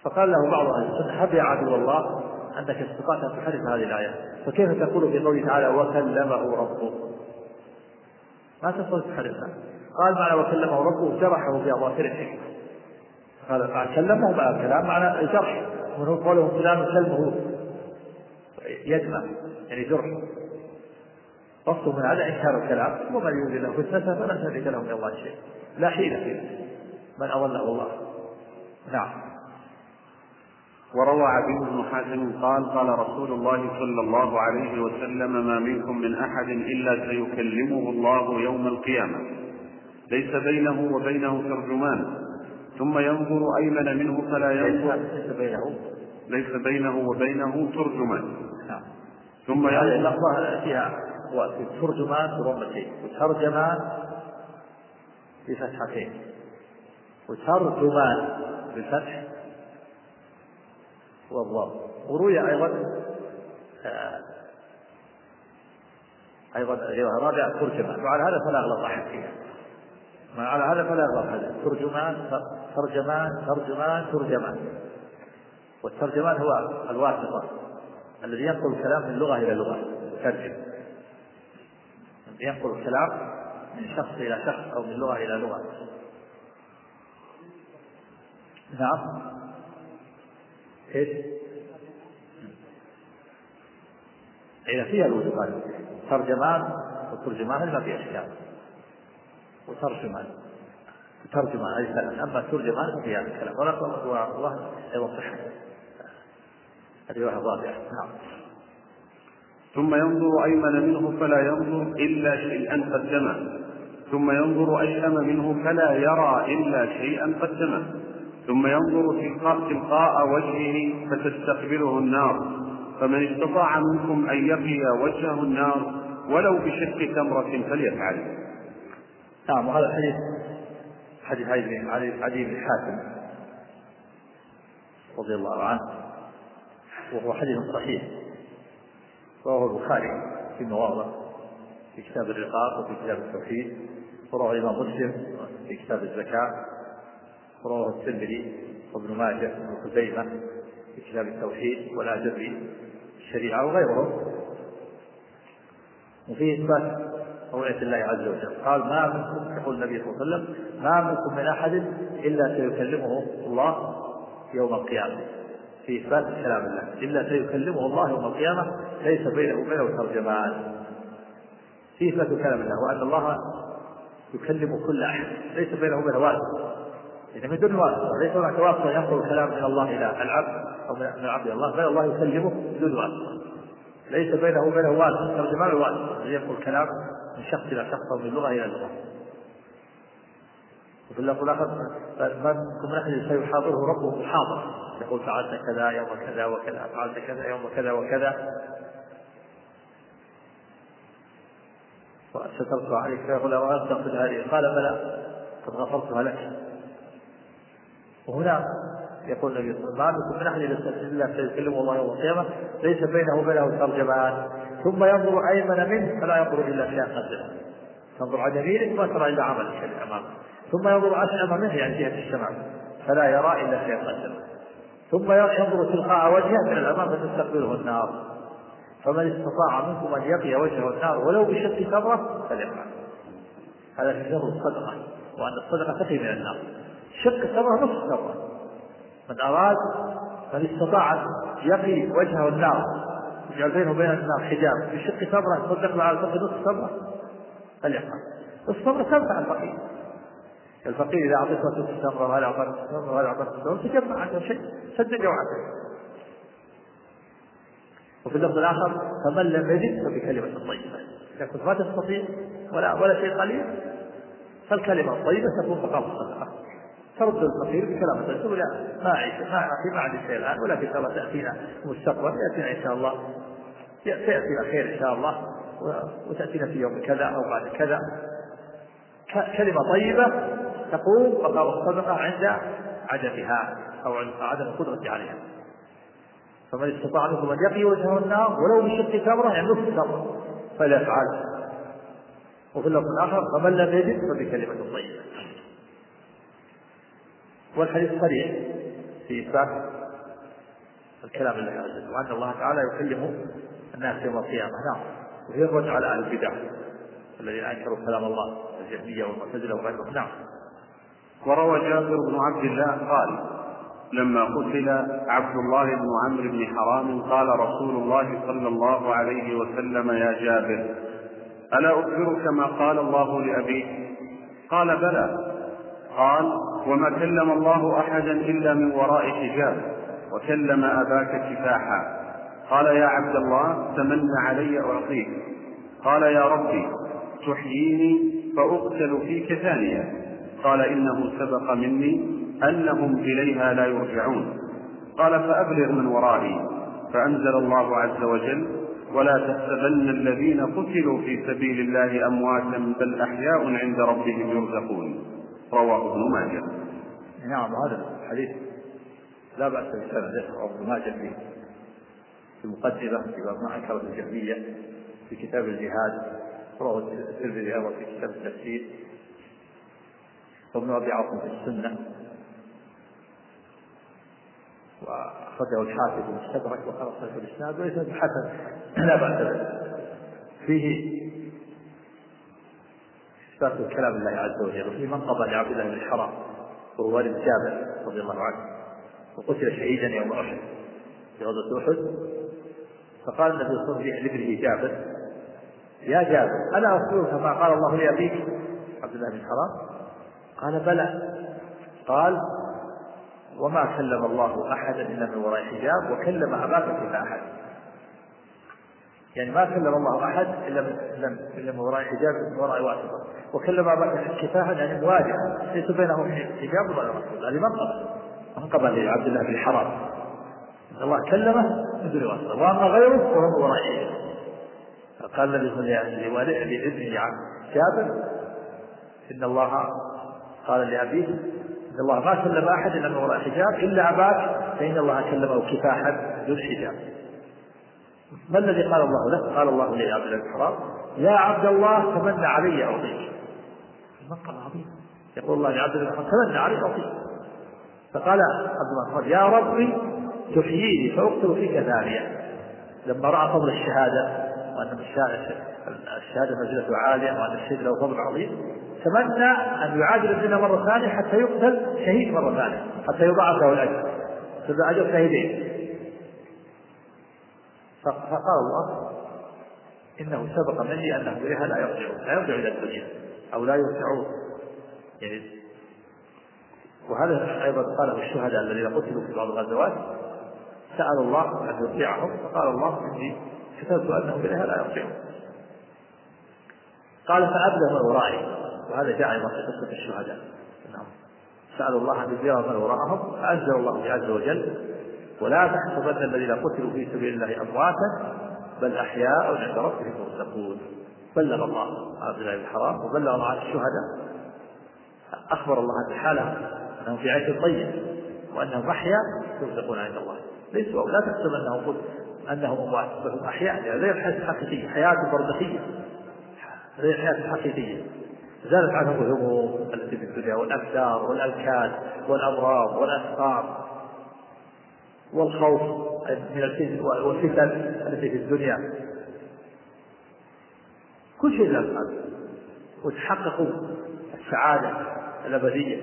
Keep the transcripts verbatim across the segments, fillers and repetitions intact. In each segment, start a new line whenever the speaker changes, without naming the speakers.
فقال له بعض أهل السنة هب يا عدو الله أنك استطعت أن تحرف هذه الآية، فكيف تقول في قوله تعالى وكلمه ربه؟ ما تستطيع تحرفها. قال معنى وكلمه ربه جرحه في أظافر الحكمة. قال كلمه مع الكلام معنى الجرح، ومنه قوله فلان كلمه يجمع يعني جرح، قصده من هذا إنكار الكلام ومن يريد له فتنة فلا تملك له من الله شيء، لا حيلة فيه من أضله الله. نعم.
وروى عدي بن حاتم قال قال رسول الله صلى الله عليه وسلم ما منكم من أحد إلا سيكلمه الله يوم القيامة ليس بينه وبينه ترجمان ثم ينظر أيمن منه فلا ينظر
ليس بينه
ليس بينه وبينه ترجمان.
نعم.
ثم
هذه اللفظة فيها ترجمان بضمتين وترجمان بفتحتين وترجمان بالفتح والضم. وروي أيضا آه أيضا رابع ترجمان، وعلى هذا فلا أغلط أحد فيها، على هذا فلا أغلط هذا ترجمان ترجمان ترجمان ترجمان. والترجمان هو الواسطة الذي ينقل الكلام من لغة إلى لغة، ترجم ينقل الكلام من شخص إلى شخص أو من لغة إلى لغة. نعم. إيش؟ إذا فيها الوجوهان ترجمان وترجمان ما فيها إشكال، وترجمان وترجمان أي كلام، أما ترجمان ففيها الكلام ولا الله أيضا صحة. هذه واحدة ضابطة. نعم.
ثم ينظر أيمن منه فلا ينظر إلا شيئا قدمه ثم ينظر أيمن منه فلا يرى إلا شيئا قدمه ثم ينظر تلقاء وجهه فتستقبله النار فمن استطاع منكم أن يقي وجهه النار ولو بشق تمرة فليفعل.
نعم. وهذا الحديث حديث عدي بن حاتم رضي الله عنه، وهو حديث صحيح، رواه البخاري في مواضع في كتاب الرقاق وفي كتاب التوحيد، ورواه الإمام مسلم في كتاب الزكاة، ورواه الترمذي وابن ماجه وابن خزيمة في كتاب التوحيد والآجري الشريعة وغيرهم. وفيه إثبات رؤية الله عز وجل. قال ما منكم، يقول النبي صلى الله عليه وسلم ما منكم من أحد إلا سيكلمه الله يوم القيامة، في إثبات كلام الله إلا سيكلمه الله يوم القيامة ليس بينه وبينه ترجمان، في إثبات كلام الله وأن الله يكلم كل أحد ليس بينه وبينه واسطة، إذا من دون واسطة، ليس هناك واسطة ينقل الكلام من الله إلى العبد أو من العبد إلى الله، بل الله يكلمه بدون واسطة، ليس بينه وبينه واسطة. ترجمان الواسطة الذي ينقل الكلام من شخص إلى شخص أو من لغة إلى لغة. وفي اللفظ الآخر منكم من أحد سيحاضره ربه محاضرة، يقول فعلت كذا يوم كذا وكذا، فعلت كذا يوم كذا وكذا، وسترت عليك فيقول أردت تأخذ هذه، قال بلى قد غفرتها لك. وهنا يقول النبي صلى الله عليه وسلم ما منكم من أحد إلا سيكلمه الله يوم القيامة ليس بينه وبينه ترجمان ثم ينظر أيمن منه فلا ينظر إلا شيئا قدمه، تنظر على يمينه ما ترى إلا عمل شيء أمامه، ثم ينظر أشأم منه يعني جهة الشمال فلا يرى إلا شيئا قدمه، ثم ينظر تلقاء وجهه من الأمام فتستقبله النار، فمن استطاع منكم أن يقي وجهه النار ولو بشق تمرة فليفعل. هذا في شر الصدقة، وأن الصدقة تقي من النار. شق التمرة نصف تمرة، من أراد من استطاع أن يقي وجهه النار يجعل بينه وبين النار حجاب بشق تمرة يصدق له على فقه نصف تمرة فليفعل. نصف تمرة تنفع الفقير، الفقير إذا أعطيته نصف تمرة وهذا أعطاه نصف تمرة وهذا أعطاه نصف تمرة تجمع عنده شيء سد جوعته. وفي اللفظ الآخر فمن لم يجد فبكلمة طيبة، إذا كنت ما تستطيع ولا ولا شيء قليل فالكلمة الطيبة تكون مقام الصدقة، ترد الفقير بكلام طيب تقول لا ما أعيش ما أعطي ما عندي شيء الآن ولكن ترى تأتينا مستقبل يأتينا إن شاء الله تأتينا خير إن شاء الله وتأتينا في يوم كذا أو بعد كذا. كلمة طيبة تقوم مقام الصدقة عند عدمها أو عدم القدرة عليها. فمن استطاع منكم أن يقي وجهه النار ولو بشق تمرة يعني نصف تمرة فليفعل. وفي اللفظ الآخر فمن لم يجد فبكلمة طيبة. والحديث صريح في إثبات الكلام لله عز وجل، وأن الله تعالى يكلم الناس يوم القيامة. نعم. وهي الرد على أهل البدع الذين أنكروا كلام الله، الجهمية والمعتزلة وغيرهم. نعم.
وروى جابر بن عبد الله قال: لما قتل عبد الله بن عمرو بن حرام قال رسول الله صلى الله عليه وسلم: يا جابر، ألا أخبرك ما قال الله لأبيك؟ قال: بلى. قال: وما كلم الله أحدا إلا من وراء حجاب، وكلم أباك كفاحا. قال: يا عبد الله، تمن علي أعطيك. قال: يا ربي، تحييني فأقتل فيك ثانية. قال: إنه سبق مني أنهم إليها لا يرجعون. قال: فأبلغ من ورائي. فأنزل الله عز وجل: ولا تحسبن الذين قتلوا في سبيل الله أمواتا بل أحياء عند ربهم يرزقون. رواه ابن ماجه.
نعم. هذا الحديث لا بأس بسنده، رواه ابن ماجه في المقدمة في باب ما أنكرت الجهمية في كتاب الجهاد، رواه الترمذي أيضا في كتاب التفسير، وابن أبي عاصم في السنة، وأخرجه الحافظ في المستدرك وخلصه في الإسناد، وليس حسن لا بأس به. فيه إثبات كلام الله عز وجل، وفيه منقبة لعبد الله بن الحرام وهو والد جابر رضي الله عنه، وقتل شهيدا يوم أحد في غزوة أحد. فقال النبي صلى الله عليه وسلم لابنه جابر: يا جابر، ألا أخبرك ما قال الله لأبيك عبد الله بن الحرام؟ قال: بلى. قال: وما كلم الله أحدا إلا من وراء حجاب، وكلم أباك كفاحا أحد. يعني ما كلم الله أحد إلا من, إلا من وراء حجاب، من وراء واسطة، وكلم أباك كفاحا يعني مواجهة ليس بينهم حجاب ولا واسطة. هذه منقبة منقبة لعبد الله بن الحرام، إن الله كلمه من دون واسطة، وأما غيره فهو من وراء حجاب. فقال النبي صلى الله عليه وسلم لابنه جابر: إن الله قال لأبيه: إن الله ما كلم أحد إلا من وراء حجاب إلا أباك فإن الله كلمه كفاحا دون حجاب. ما الذي قال الله له؟ قال الله لعبد الله بن حرام: يا عبد الله، تمنى علي أعطيك. المنقبة عظيم. يقول الله لعبد الله بن حرام: تمنى علي أعطيك. فقال عبد الله بن حرام: يا ربي، تحييني فأقتل فيك ثانية. لما رأى فضل الشهادة وأن الشهادة منزلته عالية وأن الشهيد له فضل عظيم، تمنى أن يعادل الدنيا مرة ثانية حتى يقتل شهيد مرة ثانية، حتى يضاعف له الأجر، فذا أجر شهيدين. فقال الله: إنه سبق مني أنه إليها لا يرجعون، لا يرجع إلى الدنيا أو لا يرجعون. يعني وهذا أيضا قاله الشهداء الذين قتلوا في بعض الغزوات، سأل الله أن يرجعهم، فقال الله: إني كتبت أنهم إليها لا يرجعون. قال: فأبلغ من ورائي. وهذا جاء أيضا في قصة الشهداء، أنهم سألوا الله أن يجير من وراءهم، فأنزل الله عز وجل: ولا تحسبن الذين قتلوا في سبيل الله أمواتا بل أحياء عند ربهم يرزقون. بلغ الله عبد الله بن حرام وبلغ الله عن الشهداء، أخبر الله عن حالهم أنهم في عيش طيب وأنهم أحياء يرزقون عند الله. ليسوا لا تحسب أنهم أنهم أموات، بل هم أحياء، يعني غير الحياة الحقيقية، حياة برزخية، غير الحياة الحقيقية. زالت عنهم الهموم التي في الدنيا والأكدار والألكاد والأمراض والأسقام والخوف من الفتن والفتن التي في الدنيا، كل شيء زال عنه، وتحققوا السعادة الأبدية.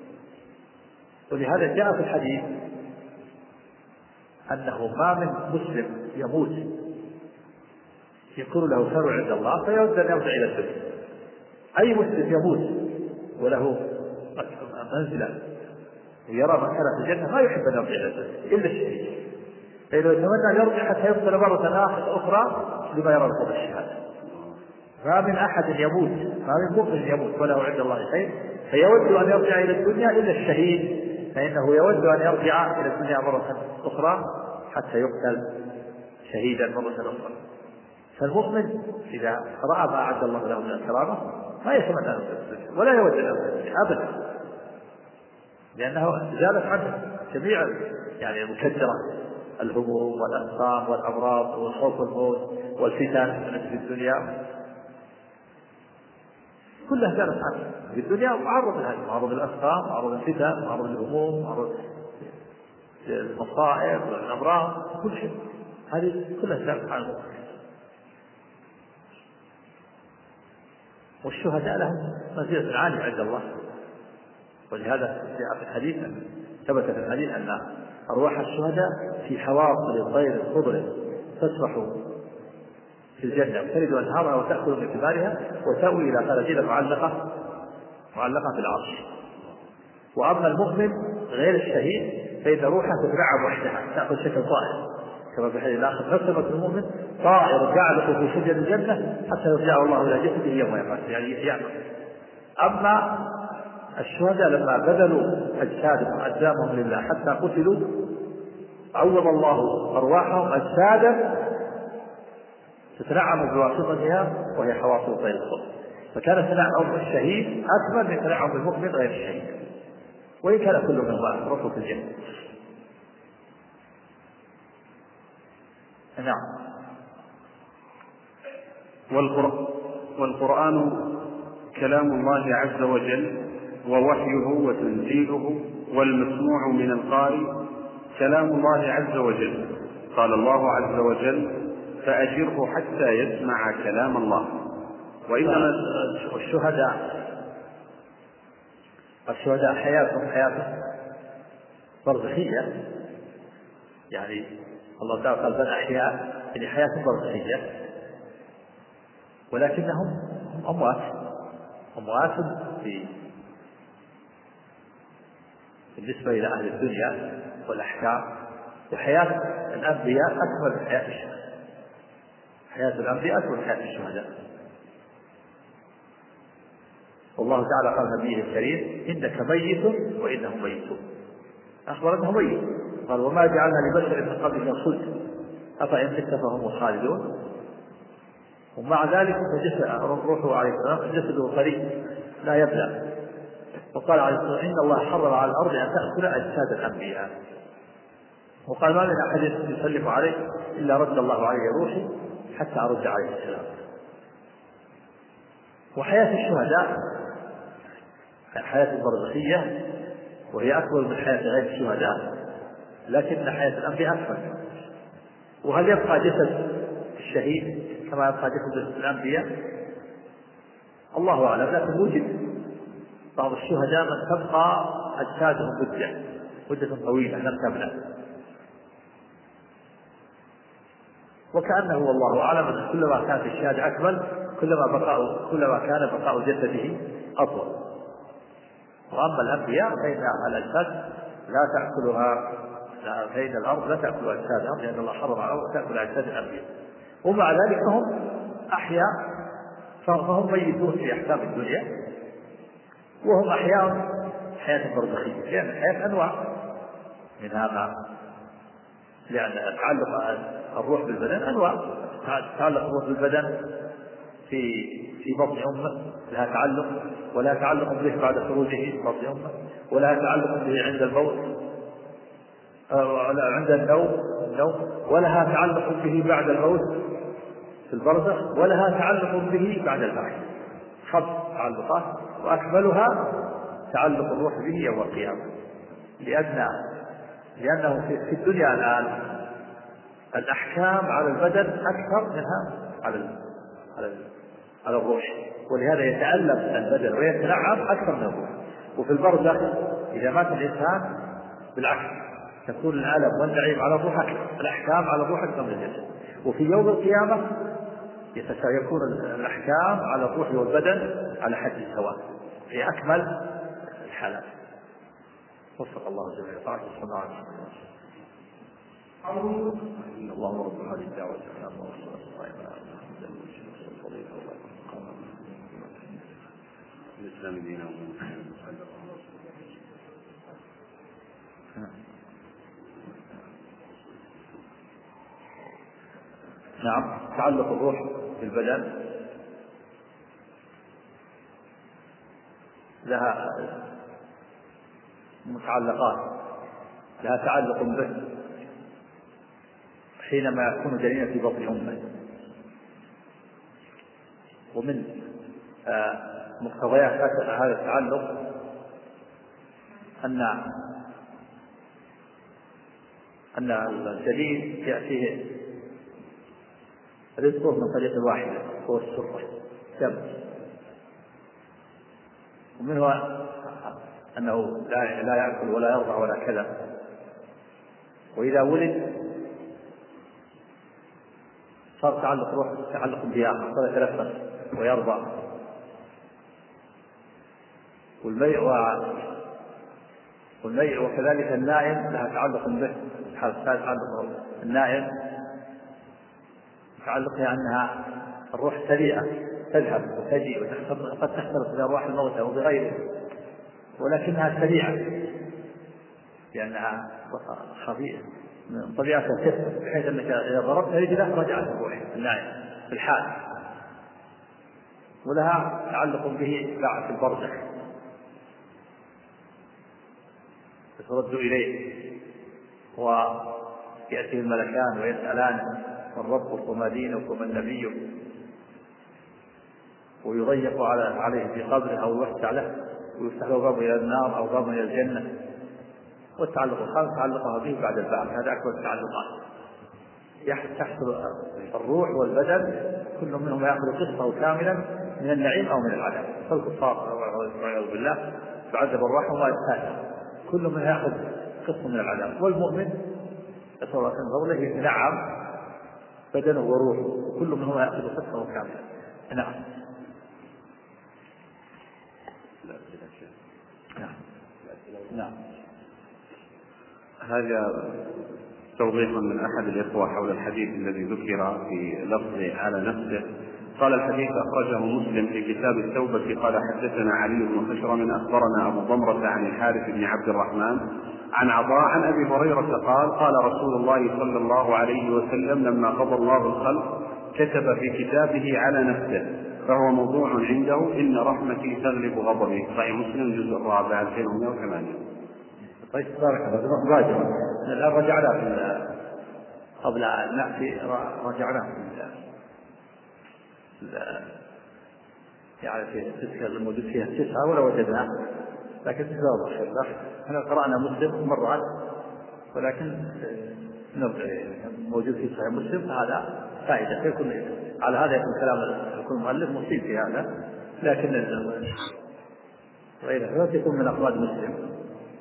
ولهذا جاء في الحديث أنه ما من مسلم يموت يكون له ثر عند الله فيود أن يرجع إلى الدنيا. أي مسلم يموت وله منزلة ويرى مكانه في الجنة ما يحب أن يرجع إلى الدنيا إلا الشهيد، فإذا يتمنى أن يرجع حتى يقتل مرة أخرى لما يرى له الشهادة. ما من أحد يموت، ما من مؤمن يموت وله عند الله شيء فيود أن يرجع إلى الدنيا إلا الشهيد، فإنه يود أن يرجع إلى الدنيا مرة أخرى حتى يقتل شهيدا مرة أخرى. فالمؤمن إذا رأى ما أعد الله له من الكرامة ما يتمنى أن يقتل ولا يود أن يقتل أبدا، لأنه زالت عنه جميع يعني المكدرة، الهموم والأسقام والأمراض والخوف والموت والفتن التي في الدنيا كلها زالت عنه. في الدنيا معرض لهذا، معرض للأسقام، معرض للفتن، معرض للهموم، معرض المصائب والأمراض كل شيء، هذه كلها سابقة عن المؤمن. والشهداء لهم منزلة عالية عند الله، ولهذا في الحديث ثبت في الحديث أن أرواح الشهداء في حواصل الطير الخضر تسبح في الجنة وترد أنهارها وتأكل من ثمارها وتأوي إلى خلاجيل معلقة معلقة في العرش. وأما المؤمن غير الشهيد فإن روحه تترعب وحدها تأخذ شكل طائر، كما في الحديث الآخر نسمة المؤمن طائر يعلق في شجر الجنة حتى يرجعه الله إلى جسده يوم يموت، يعني يعمل. أما الشهداء لما بذلوا أجسادهم أجسامهم لله حتى قتلوا عوض الله أرواحهم أجسادا تتنعم بواسطتها وهي حواصل طير الخضر. فكان تنعم الشهيد أكبر من تنعم المؤمن غير الشهيد، وإن كان كل من الله رفض الجنة. نعم.
والقرآن كلام الله عز وجل ووحيه وتنزيله، والمسموع من القارئ كلام الله عز وجل. قال الله عز وجل: فأجره حتى يسمع كلام الله.
وإنما الشهداء الشهداء حياتهم حياة برزخية، يعني الله تعالى قال بل أحياء، يعني حياة برزخية، ولكنهم أموات أموات في بالنسبة إلى أهل الدنيا والأحكام. وحياة الأنبياء أكمل من حياة الشهداء، حياة الأنبياء أكمل من حياة الشهداء. والله تعالى قال نبيه الكريم: إنك ميت وإنهم ميتون. أخبر أنه ميت، قال: وما جعلنا لبشر من قبلك الخلد أفإن مت فهم الخالدون. ومع ذلك روحه عليه السلام جسده قريب لا يبلى. وقال عليه السلام: إن الله حرم على الأرض أن تأكل أجساد الأنبياء. وقال: ما من أحد يسلم عليه إلا رد الله عليه روحي حتى أرد عليه السلام. وحياة الشهداء حياة برزخية، وهي أكبر من حياة غير الشهداء، لكن حياة الأنبياء أكبر. وهل يبقى جسد الشهيد كما يبقى جسد الأنبياء؟ الله أعلم، لكن وجد بعض الشهداء من تبقى أجسادهم مدة مدة طويلة لم تبلى، وكأنه والله أعلم أن كلما كان في الشهادة أكمل كلما بقاء كلما كان بقاء جسده أطول. وأما الأنبياء فإن الأجساد لا تأكلها، فإن الأرض لا تأكل أجسادهم لأن الله حرم على الأرض تأكل أجساد الأنبياء. ومع ذلك هم أحياء، فهم ميتون في أحكام الدنيا، وهم أحياء حياة برزخية، لأن الحياة أنواع منها ما لأن تعلق الروح بالبدن أنواع. تعلق الروح بالبدن في في بطن أمه لها تعلق، ولا تعلق به بعد خروجه من بطن أمه، ولا تعلق به عند الموت عند النوم النوم ولها تعلق به بعد الموت في البرزخ، ولها تعلق به بعد البعث. خمس تعلقات، وأكملها تعلق الروح به يوم القيامة، لأن لأنه في الدنيا الآن الأحكام على البدن أكثر منها على على على الروح، ولهذا يتألم البدن ويتنعم أكثر من الروح. وفي البرزخ إذا مات الإنسان بالعكس تكون الألم والنعيم على الروح أكثر، الأحكام على الروح أكثر من الجسد. وفي يوم القيامة يكون الأحكام على الروح والبدن على حد سواء في أكمل الحالات. وفق الله جميعا طاعة السماع اللهم رب هذه الدعوة والسلام والصلاة والسلام
الإسلام دينا.
نعم. تعلق الروح بالبدن لها متعلقات، لها تعلق به حينما يكون جنينا في بطن أمه. ومن مقتضيات هذا التعلق أن أن الجليد يأتيه رزقه من طريق واحدة هو السرة دم، ومنه أنه لا لا يأكل ولا يرضع ولا كذا، وإذا ولد صار تعلق روح تعلق بآخر، صار يتنفس ويرضع. والميء والميء وكذلك النائم لها تعلق به، تعلق النائم تعلقها أنها الروح سريعة تذهب وتجي وقد تختلط بأرواح الموتى وبغيره، ولكنها سريعة لأنها خفيفة من طبيعتها تثبت، بحيث أنك إذا ضربت رجله رجعت الروح النائم في الحال. ولها تعلق به بعد في البرزخ، ترد إليه ويأتي الملكان ويسألان من ربك وما دينك ومن نبيك، ويضيق عليه في قبره أو يوسع له ويفتح له باب إلى النار أو باب إلى الجنة. والتعلق الخامس تعلقها به بعد البعث، هذا أكبر التعلقات. يحصل الروح والبدن كل منهم يأخذ قسطه كاملا من النعيم أو من العذاب. فالكفار والعياذ بالله تعذب الروح وما يستاهل، كل منهم يأخذ قسط من العذاب. والمؤمن يسأل الله عن فضله ينعم بدنه وروحه، وكل منهم يأخذ قسطه كاملا. نعم. نعم. نعم.
هذا توضيح من أحد الإخوة حول الحديث الذي ذكر في لفظ على نفسه. قال: الحديث أخرجه مسلم في كتاب التوبة. قال: حدثنا علي بن خشرم أخبرنا أبو ضمرة عن الحارث بن عبد الرحمن عن عطاء عن أبي هريرة قال: قال رسول الله صلى الله عليه وسلم: لما قضى الله الخلق كتب في كتابه على نفسه، فهو موضوع عنده: إن رحمتي تغلب غضبي. صحيح مسلم الجزء الرابع ألفين ومئة وثمانية.
طيب بارك الله. راجع الآن رجعنا في قبل أن نأتي رجعنا في يعني في تلك الموجود فيها التسعة ولا وجدناه، لكن تزاوج الشيخ. احنا قرأنا مسلم مرات، ولكن موجود في صحيح مسلم، هذا فائدة. يكون على هذا يكون كلام يكون المؤلف مصيب في هذا، لكن غيره يكون من أفراد مسلم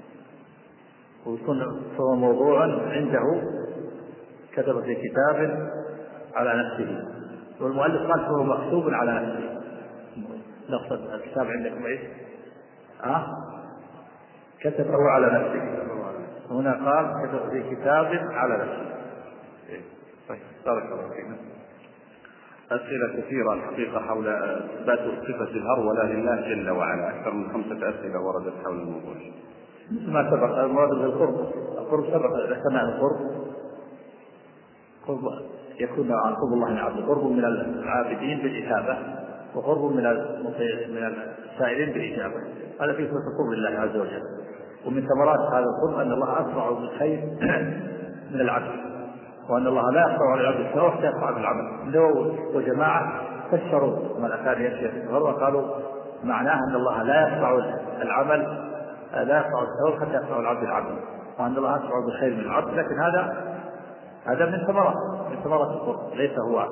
ويكون هو موضوع عنده كتب في كتاب على نفسه، والمؤلف قال هو مكتوب على نفسه. نقصد الكتاب عندكم ايش؟ اه كتبه على نفسه. هنا قال كتب في كتاب على نفسه. طيب بارك الله فيكم.
أسئلة كثيرة الحقيقة حول إثبات صفة الهرولة لله جل وعلا، أكثر من خمسة أسئلة وردت حول الموضوع.
ما سبق المراد بالقرب، القرب سبق ذكرنا القرب قرب يكون عن قرب الله من عبد، قرب من العابدين بالإثابة، وقرب من من السائلين بالإجابة. هذا في صفة قرب الله عز وجل. ومن ثمرات هذا القرب أن الله أسرع بالخير من العبد، وأن الله لا يقطع على العبد الثواب حتى يقطع بالعمل. لو وجماعة فسروا ما الأكاد يكشف قالوا معناه أن الله لا يقطع العمل لا يقطع الثواب حتى يقطع العبد العمل، وأن الله أسرع بالخير من العبد. لكن هذا هذا من ثمرات من ثمرات القرب، ليس هو.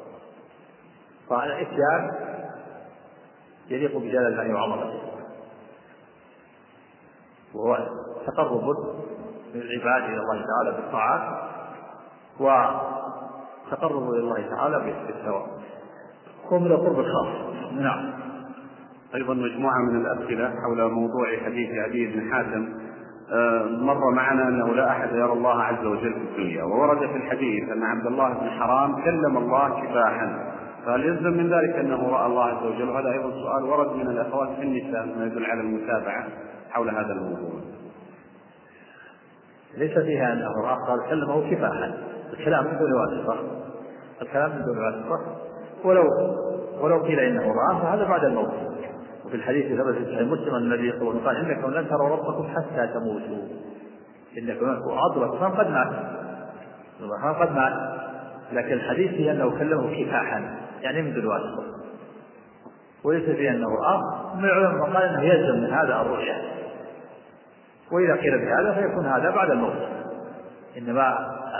فالإتيان يليق بجلال الله وعظمته، وهو تقرب للعباد إلى الله تعالى بالطاعات، وتقرب إلى الله تعالى بالثواب، هو من القرب الخاص. نعم.
أيضا مجموعة من الأسئلة حول موضوع حديث عدي بن حاتم. مر معنا أنه لا أحد يرى الله عز وجل في الدنيا، وورد في الحديث أن عبد الله بن حرام كلم الله كفاحا، فهل يلزم من ذلك أنه رأى الله عز وجل؟ وهذا أيضا سؤال ورد من الأخوات في النساء ما يدل على المتابعة حول هذا الموضوع.
ليس فيها أنه رأى، قال كلمه كفاحا، الكلام من دون واسطة، الكلام من دون واسطة. ولو ولو قيل إنه رأى فهذا بعد الموت. وفي الحديث ثبت في صحيح مسلم أن النبي صلى الله عليه وسلم قال: إنكم لن تروا ربكم حتى تموتوا، إنكم أضرب قد مات قد مات. لكن الحديث فيه أنه كلمه كفاحا، يعني من دون واسطة، وليس فيه أنه رأى. من العلماء قال أنه يلزم من هذا الرؤية، وإذا قيل بهذا فيكون هذا بعد الموت. إنما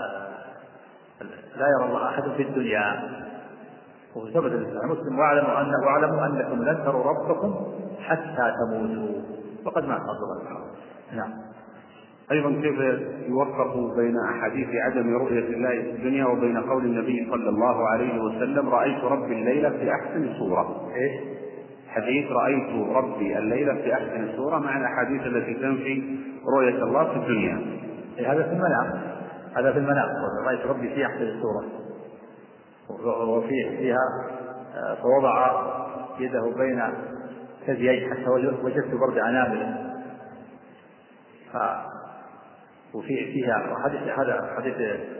لا يرى الله أحد في الدنيا. وثبت في مسلم واعلموا أن واعلموا أنكم لن تروا ربكم حتى تموتوا، وقد مات الله. نعم.
أيضا كيف يوفق بين أحاديث عدم رؤية الله في الدنيا وبين قول النبي صلى الله عليه وسلم رأيت ربي الليلة في أحسن صورة؟
إيه؟
حديث رأيت ربي الليلة في أحسن صورة مع الأحاديث التي تنفي رؤية الله في الدنيا.
إيه هذا في المنام، هذا في المنام رأيت ربي في أحسن صورة، وفيه فيها فوضع يده بين ثدييه حتى وجدت برد عنامله. ف وفيه فيها حديث هذا حديث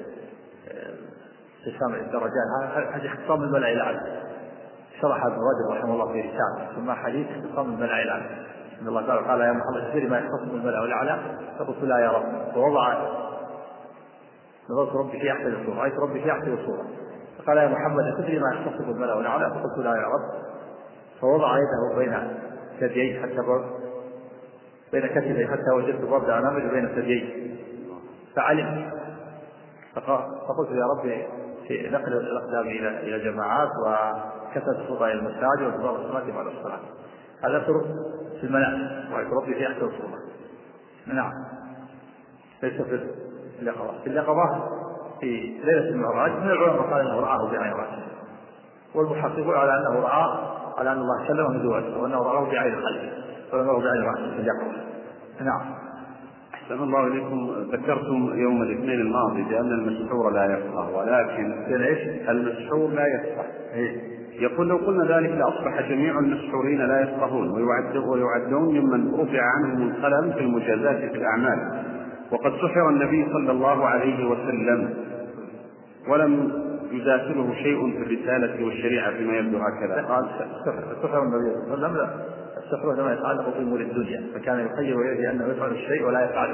استسلام الدرجات، هذا اختصام الملأ الأعلى، شرح ابن رجب رحمه الله في رسالة ثم حديث اختصام الملأ الأعلى. إن الله تعالى قال يا محمد تدري ما يختصم الملأ الأعلى؟ فقلت لا يا رب. فوضع نظرت ربي في أحسن الصورة، رأيت ربي في أحسن الصورة. فقال يا محمد تدري ما يختصم الملأ الأعلى؟ فقلت لا يا رب. فوضع يده بين ثدييه حتى بين كتفيه حتى وجدت برد عنامل بين ثدييه فعلم. فقلت يا ربي في نقل الأقدام إلى إلى جماعات وكثرة الخطى إلى المساجد وانتظار الصلاة بعد الصلاة. هذا سر في المنام، رأيت ربي في أحسن صورة. نعم. ليس في اليقظة. في اليقظة في ليلة المعراج من العلماء قال أنه رآه بعين رأسه، والمحققون على أنه رآه على أن الله سلمه ندوته وأنه رآه بعين قلبه ولم يره بعين رأسه في اليقظة. نعم.
أحسن الله إليكم. ذكرتم يوم الاثنين الماضي بأن المسحور لا يفقه، ولكن المسحور لا يفقه. يقول لو قلنا ذلك لأصبح جميع المسحورين لا يفقهون ويعدون ممن رفع عنهم القلم في المجازات في الأعمال، وقد سحر النبي صلى الله عليه وسلم ولم يداخله شيء في الرسالة والشريعة فيما يبدو هكذا.
قال سحر النبي صلى الله عليه وسلم. السحر لما يتعلق في أمور الدنيا، فكان يخير إليه أنه يفعل الشيء ولا يفعله،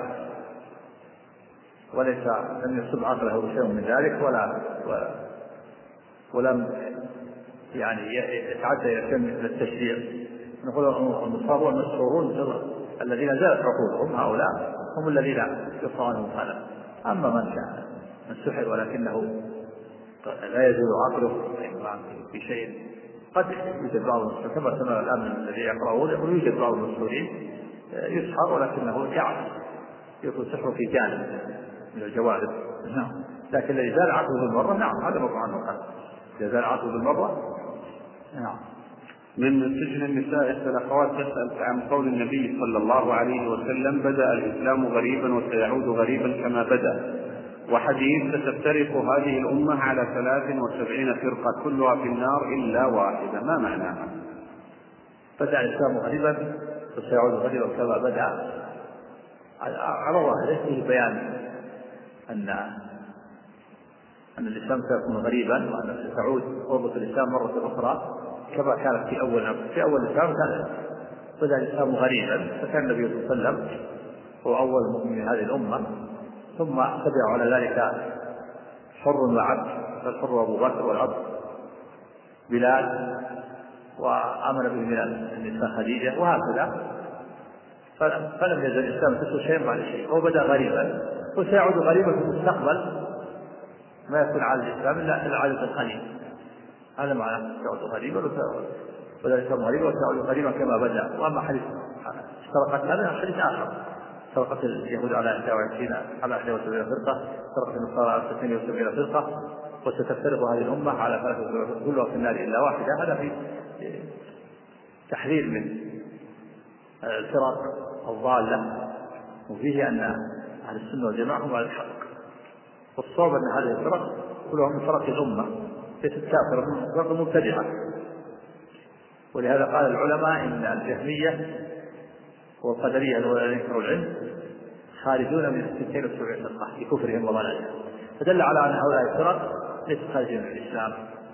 وليس لم يصب عقله شيء من ذلك ولا ولم يعني يتعدى إلى شيء من التشريع. نقول المصاب والمسحورون الذين زالت عقولهم هؤلاء هم الذين يقطع عنهم هذا. أما من كان من سحر ولكنه لا يزول عقله في شيء، قد يوجد بعض المسحورين كما سمع الآن الذي يقرأون يقول يوجد بعض المسحورين يسحر ولكنه يعرف يكون سحر في جانب من الجوانب. نعم. لكن الذي زال عقله بالمرة نعم هذا مرفوع عنه الحد. إذا زال عقله بالمرة نعم.
من سجن النساء الأخوات تسأل عن قول النبي صلى الله عليه وسلم بدأ الإسلام غريبا وسيعود غريبا كما بدأ، وحديث ستفترق هذه الأمة على ثلاث وسبعين فرقة كلها في النار إلا واحدة، ما معناها؟
بدأ الإسلام غريبا وسيعود غريبا كما بدأ على ظاهره فيه بيان أن أن الإسلام سيكون غريبا وأن ستعود قوة الإسلام مرة أخرى كما كانت في أول في أول الإسلام. كان بدأ الإسلام غريبا فكان النبي صلى الله عليه وسلم هو أول مؤمن من هذه الأمة، ثم تبع على ذلك حر وعبد، فالحر أبو بكر والعبد بلال، وآمن به من النساء خديجة، وهكذا. فلم يزل الإسلام تسوى شيء بعد شيء، هو بدأ غريبا وسيعود غريبا في المستقبل ما يكون على الإسلام إلا عادة القليل. هذا معنى سيعود غريبا بدأ الإسلام غريبا وسيعود غريبا كما بدأ. وأما حديث اشتركت هذا حديث آخر، اشتركت اليهود على إحدى وعشرين على إحدى وسبعين فرقة، اشتركت النصارى على ستين وسبعين فرقة، وستفترق هذه الأمة على ثلاث فرق كلها في النار إلا واحدة. هذا في تحذير من الفرق الضالة، وفيه أن أهل السنة والجماعة هم على الحق، والصواب أن هذه الفرق كلها من فرق الأمة ليست كافرة، من فرق مبتدعة. ولهذا قال العلماء إن الجهمية والقدرية الذين ينكروا العلم خارجون من الستين والسبعين فرقة بكفرهم وضلالهم، فدل على أن هؤلاء الفرق ليست خارجين من الإسلام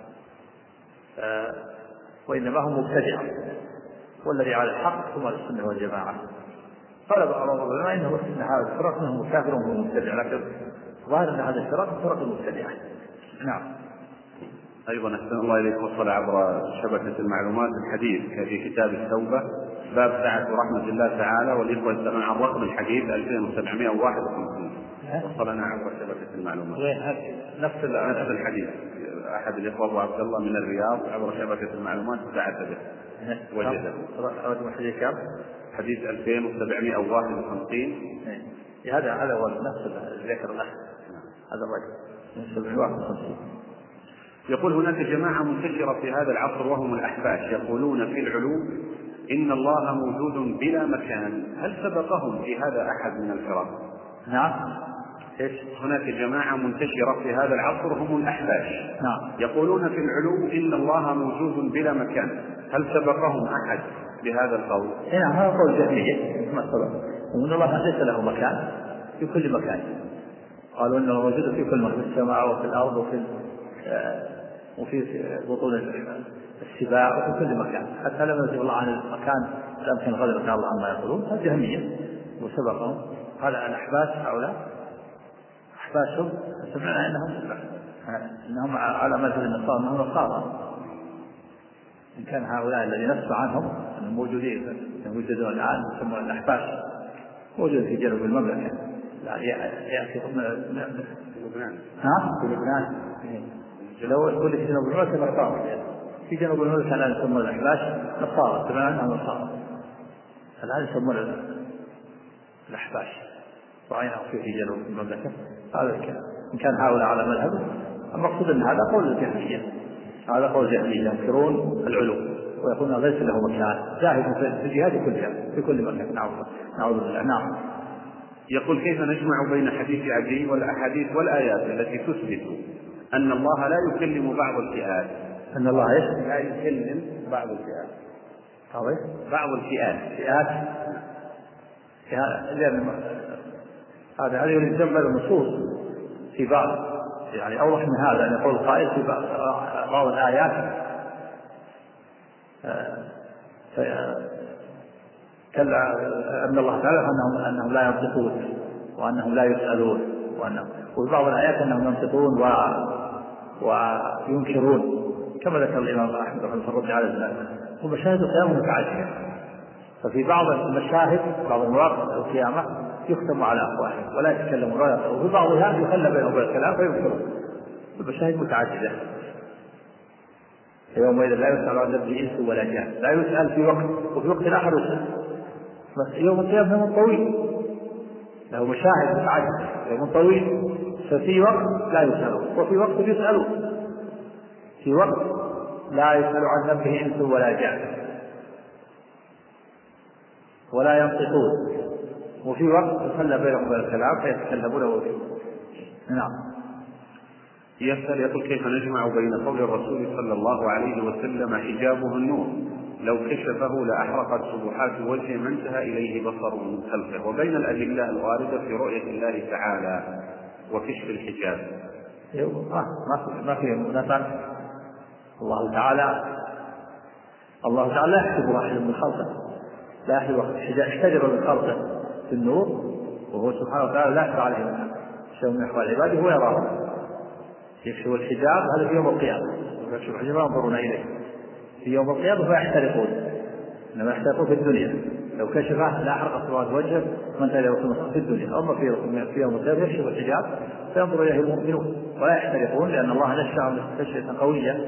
آه وإنما هم مبتدعة، والذي على الحق هم السنة والجماعة. قال بعض العلماء إنه إن هذا الفرق منهم كافر وهم مبتدع، لكن ظاهر أن هذا الفرق فرق المبتدعة. نعم.
أيضا أحسن الله إليكم وصل عبر شبكة المعلومات الحديث في كتاب التوبة باب سعة رحمة الله تعالى، والإخوة يسألون عن رقم الحديث ألفين وسبعمائة وواحد وخمسين. وصلنا عبر شبكة المعلومات.
نفس
نفس الحديث، أحد الإخوة أبو عبد الله من الرياض عبر شبكة المعلومات بعث به وجده.
رقم حديث كم؟
حديث ألفين وسبعمائة وواحد وخمسين.
هذا هذا هو نفس الذكر له، هذا الرجل من سبعمائة وواحد وخمسين.
يقول هناك جماعة منتشرة في هذا العصر وهم الأحباش، يقولون في العلو إن الله موجود بلا مكان، هل سبقهم في هذا أحد من الفرق؟
نعم.
إيش؟ هناك جماعة منتشرة في هذا العصر هم الأحباش.
نعم.
يقولون في العلو إن الله موجود بلا مكان، هل سبقهم أحد بهذا القول؟
نعم، هذا قول جهمية ما سبق، وإن الله ليس له مكان في كل مكان. قالوا إنه موجود في كل مكان، في السماء وفي الأرض وفي وفي بطون السباع وفي كل مكان، حتى لم ينزل الله عن المكان لم يكن غير مكان الله عما يقولون. هذا جهمية وسبقهم. هذا الأحباش هؤلاء أحباشهم سمعنا أنهم أنهم على مذهب النصارى، أنهم نصارى. إن كان هؤلاء الذين نسمع عنهم أنهم موجودين يوجدون الآن يسمون الأحباش، موجود في جنوب المملكة، لا يأتي من
لبنان.
ها في لبنان. لو يقول في جنوب المملكة نصارى، في جنوب المملكة الآن يسمون الأحباش نصارى، سمعنا أنهم نصارى الآن يسمون الأحباش، رأيناه في جنوب المملكة. هذا الكلام إن كان هؤلاء على مذهب. المقصود أن هذا قول الجهمية، هذا قول الجهمية ينكرون العلو ويقولون ليس له مكان، ذاهب في الجهاد كلها في كل مكان. نعوذ بالله. نعم.
يقول كيف نجمع بين حديث عدي والأحاديث والآيات التي تثبت أن الله لا يكلم بعض الفئات؟
أن الله إيش؟
لا يكلم بعض الفئات.
طيب.
بعض الفئات
فئات لأن هذا هذا يلزم النصوص في بعض، يعني أوضح من هذا أن يقول القائل في بعض الآيات كلا أن الله تعالى أنهم أنهم لا ينطقون وأنهم لا يسألون، وأنهم وفي بعض الآيات أنهم ينطقون و وينكرون كما ذكر الإمام أحمد رحمه الله تعالى ذلك. ومشاهد القيامة متعددة، ففي بعض المشاهد بعض المواقف القيامة يختم على أفواههم ولا يتكلمون ولا يقولون، وفي بعضها يخلى بينهم الكلام فينكرون. المشاهد متعددة. يومئذ لا يسأل عن ذنبه إنس ولا جان، لا يسأل في وقت وفي وقت آخر يسأل. بس يوم القيامة يوم طويل له مشاهد متعددة، يوم طويل، ففي وقت لا يسألون وفي وقت يسألون، في وقت لا يسأل عن ذنبه إنس ولا جان ولا ينطقون، وفي وقت يخلى بينهم الكلام فيتكلمون وفيه. نعم.
يسأل يقول كيف نجمع بين قول الرسول صلى الله عليه وسلم حجابه النور لو كشفه لأحرقت سبحات وجهه ما انتهى إليه بصر من خلفه، وبين الأدلة الواردة في رؤية الله تعالى وكشف الحجاب؟
ما في منافع. الله تعالى الله تعالى لا يحسب واحد من خلقه، لا يحسب الحجاب احتجر من خلقه في النور، وهو سبحانه وتعالى لا يخفى عليه شيء من أحوال عباده هو يراه. يكشف الحجاب هذا في يوم القيامة، يكشف الحجاب ينظرون إليه في يوم القيامة فيحترقون، إنما يحترقون في الدنيا. لو كشفه لا أحرق سواد وجهه من تلي وصمص في الدنيا. أما في يوم القيامة يكشف الحجاب فينظر إليه المؤمنون ولا يحترقون، لأن الله نشأهم نشأة قوية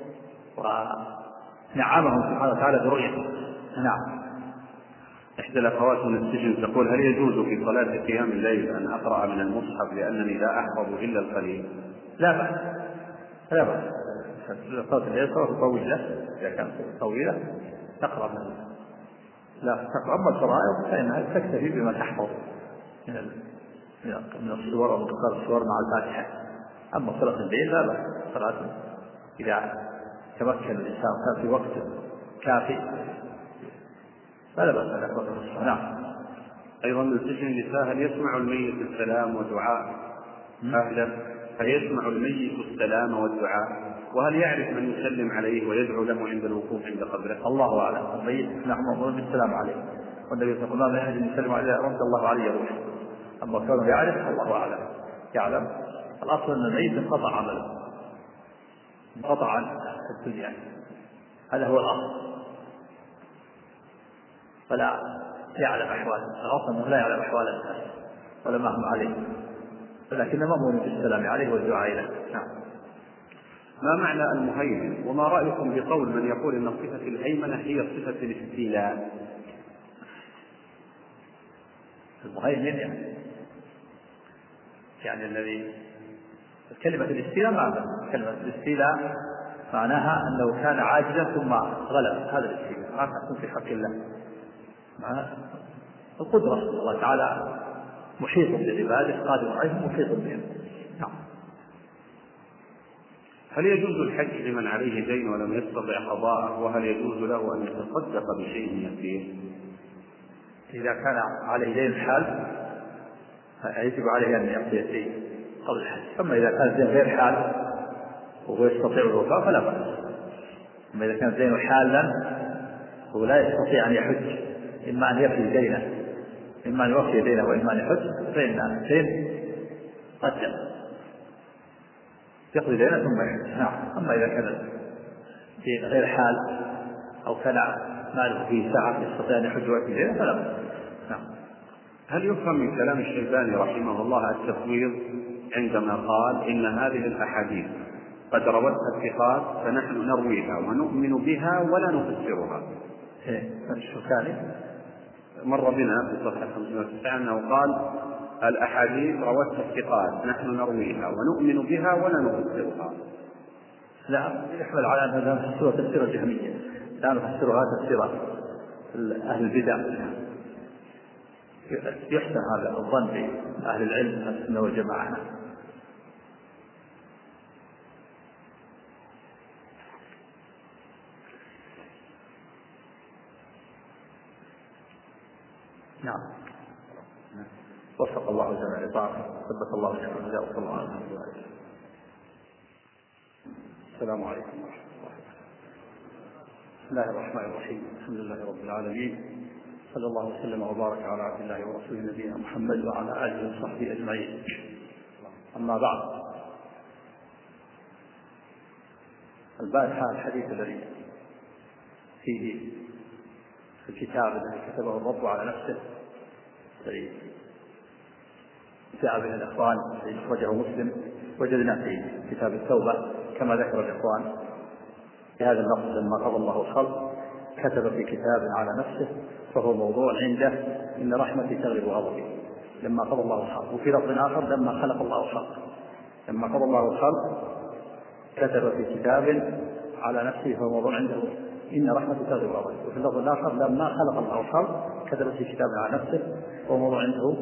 ونعمهم سبحانه وتعالى برؤيته. نعم.
إحدى الأخوات من السجن تقول هل يجوز في صلاة قيام الليل أن أقرأ من المصحف لأنني لا أحفظ إلا القليل؟
لا بأس، لا بأس. صلاة الليل صلاة طويلة، إذا كانت طويلة تقرأ من لا تقرأ. أما الفرائض فإنها تكتفي بما تحفظ من من السور ومقدار السور مع الفاتحة. أما صلاة الليل لا بأس. صلاة إذا تمكن الإنسان كان في وقت كافي فلا بأس أن يقرأ الصلاة. نعم.
أيضا من سجن النساء هل يسمع الميت السلام ودعاء أهله؟ هل يسمع الميت السلام والدعاء؟ وهل يعرف من يسلم عليه ويدعو له عند الوقوف عند قبره؟
الله أعلم. الميت نحن مأمور بالسلام عليه، والنبي صلى الله عليه وسلم يحب يسلم عليه رد الله عليه روح. أما كونه يعرف الله أعلم. يعلم. الأصل أن الميت انقطع عمله، انقطع عن الدنيا، هذا هو الأصل، فلا يعلم أحواله. الأصل أنه لا يعلم أحوال الناس ولا ما هم عليه. لكن مأمون بالسلام عليه والدعاء له. نعم.
ما معنى المهيمن؟ وما رأيكم بقول من يقول إن صفة الهيمنة هي صفة الاستيلاء؟
المهيمن يعني يعني الذي كلمة الاستيلاء معناها كلمة الاستيلاء معناها أنه كان عاجزا ثم غلب، هذا الاستيلاء ما تكون في حق الله. معناها القدرة، الله تعالى محيط بعباده قادر عليهم محيط بهم. نعم.
هل يجوز الحج لمن عليه دين ولم يستطع قضاءه؟ وهل يجوز له أن يتصدق بشيء يسير؟
إذا كان عليه دين حال يجب عليه أن يعطي شيء قبل الحج. أما إذا كان دين غير حال وهو يستطيع الوفاء فلا بأس. أما إذا كان دين حالا هو لا يستطيع أن يحج، إما أن يفي دينه إما أن يوفي دينه وإما أن يحج، فإن الدين قدم يقضي دينه ثم يحج. نعم. أما إذا كان دين غير حال أو كان ماله فيه سعة يستطيع أن يحج ويوفي دينه فلا بأس. نعم.
هل يفهم من كلام الشيباني رحمه الله التفويض عندما قال إن هذه الأحاديث قد روتها الثقات فنحن نرويها ونؤمن بها ولا نفسرها؟
إيه الشوكاني
مر بنا في صفحة خمسمائة وتسعة أنه قال الأحاديث روتها الثقات نحن نرويها ونؤمن بها ولا نفسرها.
لا يحمل على أن هذا تفسير تفسير الجهمية، لا نفسرها تفسير أهل البدع. يحسن هذا الظن بأهل العلم أهل السنة والجماعة. نعم. وفق الله جميع الإطاعة، ثبت الله جميع الهدى، وصلى الله عليه وسلم. السلام عليكم ورحمة الله. بسم الله الرحمن الرحيم. الحمد لله رب العالمين، صلى الله وسلم وبارك على عبد الله ورسوله نبينا محمد وعلى آله وصحبه أجمعين. أما بعد، البارحة الحديث الذي فيه في الكتاب الذي كتبه الرب على نفسه الذي جاء به الإخوان الذي أخرجه مسلم، وجدنا في كتاب التوبة كما ذكر الإخوان بهذا اللفظ: لما قضى الله الخلق كتب في كتاب على نفسه فهو موضوع عنده إن رحمتي تغلب غضبي. لما قضى الله الخلق. وفي لفظ آخر: لما خلق الله الخلق. لما قضى الله الخلق كتب في كتاب على نفسه فهو موضوع عنده إن رحمتي تغلب غضبي. وفي اللفظ الآخر: لما خلق الله الخلق كتب في كتاب على نفسه فهو موضوع عنده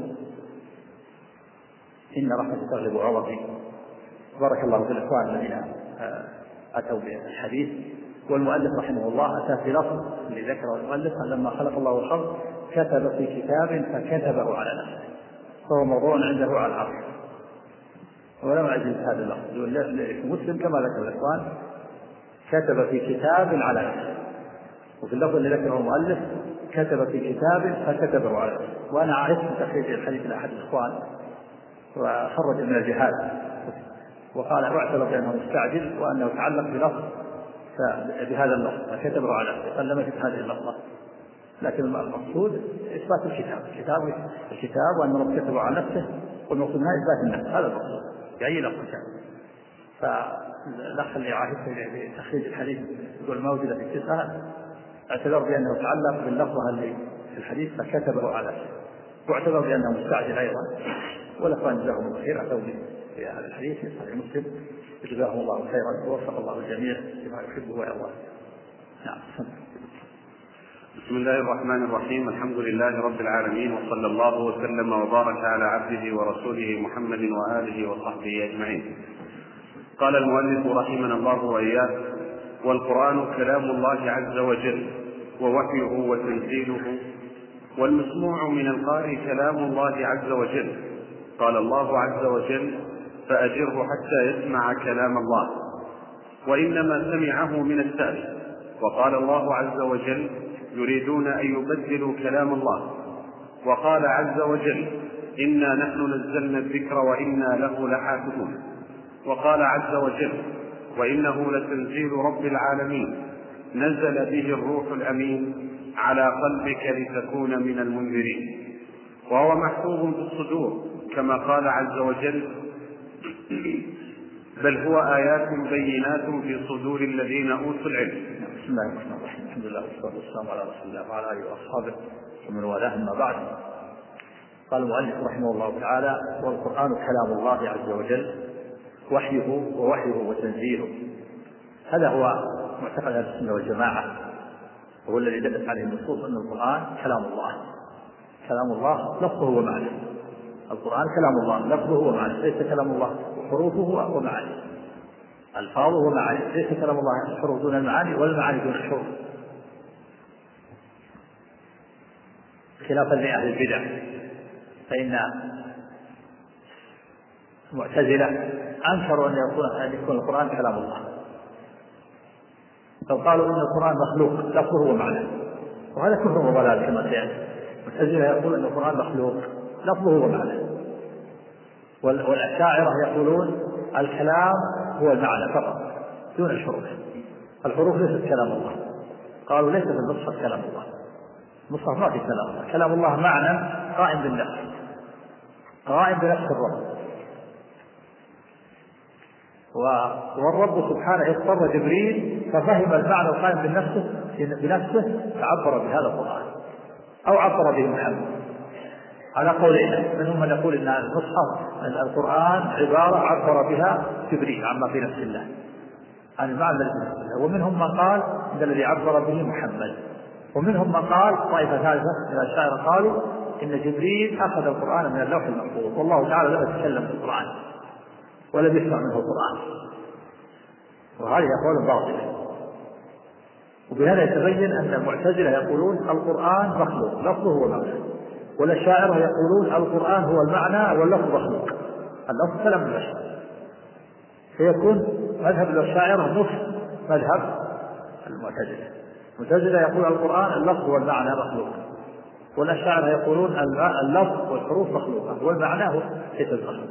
إن رحمتي تغلب غضبي. بارك الله في الإخوان الذين أتوا بالحديث. والمؤلف رحمه الله أتى في لفظ اللي ذكره المؤلف: لما خلق الله الخلق كتب في كتاب فكتبه على نفسه فهو موضوع عنده على العرش. ولم أجد هذا اللفظ في مسلم كما ذكر الإخوان: كتب في كتاب على نفسه. وفي اللفظ اللي ذكره المؤلف: كتب في كتاب فكتبه على نفسه. وأنا عرفت تخريج الحديث لأحد الإخوان وخرج من الجهاد وقال واعتبر بأنه مستعجل وأنه تعلق بلفظ بهذا اللفظ فكتبه على نفسه، قال لم يكتب هذه اللفظة. لكن المقصود إثبات الكتاب الكتاب الكتاب وأن الله كتبه على نفسه، والمقصود منها إثبات النفس. هذا المقصود بأي لفظ كان. فالأخ اللي عاهدت بتخريج الحديث يقول ما وجد في التسعة اعتبر بأنه تعلق باللفظة اللي في الحديث فكتبه على نفسه، واعتبر بأنه مستعجل أيضا. والأخوان جزاهم الله خير أتوا في هذا الحديث في صحيح مسلم، جزاهم الله خيرا ووفق الله الجميع لما يحبه ويرضاه. نعم.
بسم الله الرحمن الرحيم. الحمد لله رب العالمين، وصلى الله وسلم وبارك على عبده ورسوله محمد وآله وصحبه أجمعين. قال المؤلف رحمنا الله وإياه: والقرآن كلام الله عز وجل ووحيه وتنزيله، والمسموع من القارئ كلام الله عز وجل. قال الله عز وجل: فأجره حتى يسمع كلام الله، وإنما سمعه من السائل. وقال الله عز وجل: يريدون أن يبدلوا كلام الله. وقال عز وجل: إنا نحن نزلنا الذكر وإنا له لحافظون. وقال عز وجل: وإنه لتنزيل رب العالمين نزل به الروح الأمين على قلبك لتكون من المنذرين. وهو محفوظ في الصدور كما قال عز وجل: بل هو آيات بينات في صدور الذين أوتوا العلم.
بسم الله الرحمن الرحيم. الحمد لله والصلاة والسلام على رسول الله وعلى آله وأصحابه ومن والاه، أما بعد. قال المؤلف رحمه الله تعالى: والقرآن كلام الله عز وجل، وحيه ووحيه وتنزيله. هذا هو معتقد أهل السنة والجماعة، وهو الذي دلت عليه النصوص أن القرآن كلام الله. كلام الله لفظه ومعنى. القرآن كلام الله لفظه ومعنى، ليس كلام الله حروفه ومعاني، ألفاظه ومعاني، ليس كلام الله الحروف دون المعاني والمعاني دون الحروف، خلافا لأهل البدع. فإن المعتزلة أنكروا أن يكون أن يكون القرآن كلام الله، فقالوا إن القرآن مخلوق لفظه ومعنى، وهذا كفر وضلال كما سيأتي. المعتزلة يقول أن القرآن مخلوق لفظه ومعنى، والأشاعرة يقولون الكلام هو المعنى فقط دون الحروف. الحروف ليست كلام الله، قالوا ليس في المصحف كلام الله، المصحف ما في كلام الله. كلام الله معنى قائم بالنفس، قائم بنفس الرب، والرب سبحانه اضطر جبريل ففهم المعنى القائم بنفسه بنفسه فعبر بهذا القرآن، أو عبر به محمد، على قولين. منهم من يقول ان المصحف القرآن عبارة عبر بها جبريل عما في نفس الله، عن المعنى الذي في نفس الله. ومنهم من قال ان الذي عبر به محمد. ومنهم من قال طائفة ثالثة من الأشاعرة قالوا ان جبريل اخذ القرآن من اللوح المحفوظ، والله تعالى لم يتكلم في القرآن ولم يسمع منه القرآن، وهذه أقوال باطلة. وبهذا يتبين أن المعتزلة يقولون القرآن مخلوق لفظه ومعنى، والأشاعرة يقولون القرآن هو المعنى واللفظ مخلوق، اللفظ كلام البشر. فيكون مذهب الأشاعرة نصف مذهب المعتزلة. المعتزلة يقول القرآن اللفظ والمعنى مخلوق، والأشاعرة يقولون اللفظ والحروف مخلوقة والمعنى هو ليس مخلوق.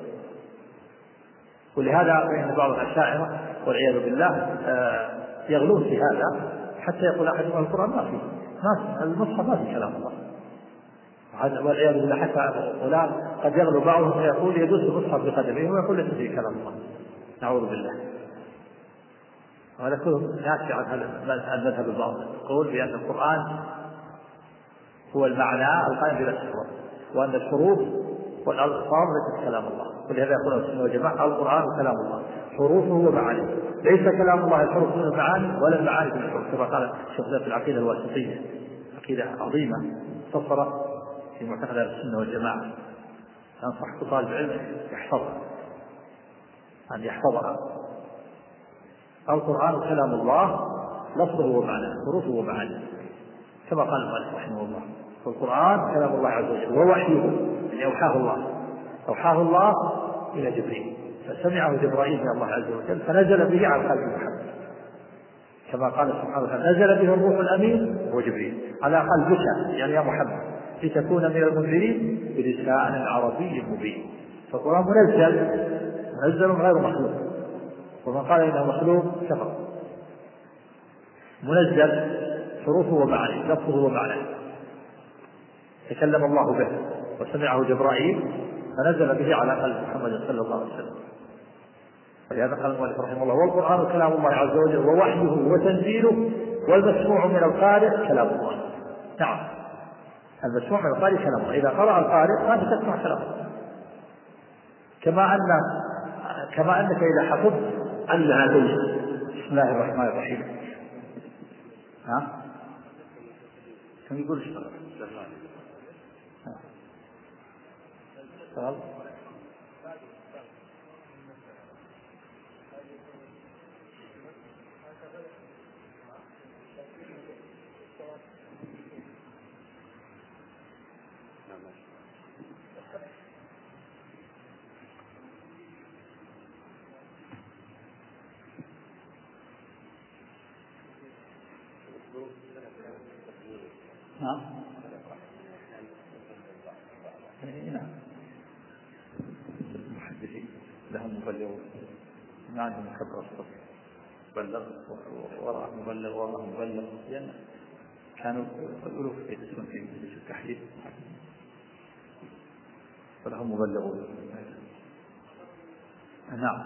ولهذا فإن بعض الأشاعرة والعياذ بالله يغلون في هذا، حتى يقول أحدهم القرآن ما فيه، ما المصحف ما فيه كلام الله، والعياذ بالله. حتى فلان قد يغلو بعضهم ويقول يدوس المصحف بقدمه ويقول ليس فيه كلام الله، نعوذ بالله. وهذا كله ناتج عن هذا المذهب الباطل، يقول بأن القرآن هو المعنى القائم بنفس الرب، وأن الحروف والألفاظ ليست كلام الله. ولهذا يقول السنة والجماعة القرآن كلام الله حروفه ومعانيه، ليس كلام الله الحروف دون المعاني ولا المعاني دون الحروف، كما قال الشيخ في العقيدة الواسطية، عقيدة عظيمة مختصرة في معتقد السنة والجماعة. أنصح طالب العلم يحفظها، أن يحفظها. القرآن كلام الله لفظه ومعناه حروفه ومعانيه، كما قال المؤلف رحمه الله. فالقرآن كلام الله عز وجل، ووحيه يعني أوحاه الله أوحاه الله إلى جبريل، فسمعه جبرائيل من الله عز وجل فنزل به على قلب محمد، كما قال سبحانه وتعالى نزل به الروح الأمين هو جبريل على قلبك يعني يا محمد لتكون من المنذرين بلسان عربي مبين. فالقرآن منزل منزل غير مخلوق، ومن قال إنه مخلوق كفر. منزل حروفه ومعانيه لفظه ومعناه، تكلم الله به وسمعه جبرائيل فنزل به على قلب محمد صلى الله عليه وسلم. ولهذا قال المؤلف رحمه الله: والقرآن كلام الله عز وجل، ووحيه وتنزيله، والمسموع من القارئ كلام الله. نعم، المسموع من القارئ كلام الله، إذا قرأ القارئ فأنت تسمع كلام الله. كما أن كما أنك إذا حفظت أن هذه بسم الله الرحمن الرحيم ها كم يقول اشتغل اشتغل نعم نعم المحدثين لهم مبلغون، ما عندهم خبر الصدق، بلغ وراء مبلغ والله مبلغ، لأن كانوا الألوف يدرسون في مجلس التحديث. ولهم مبلغون. نعم.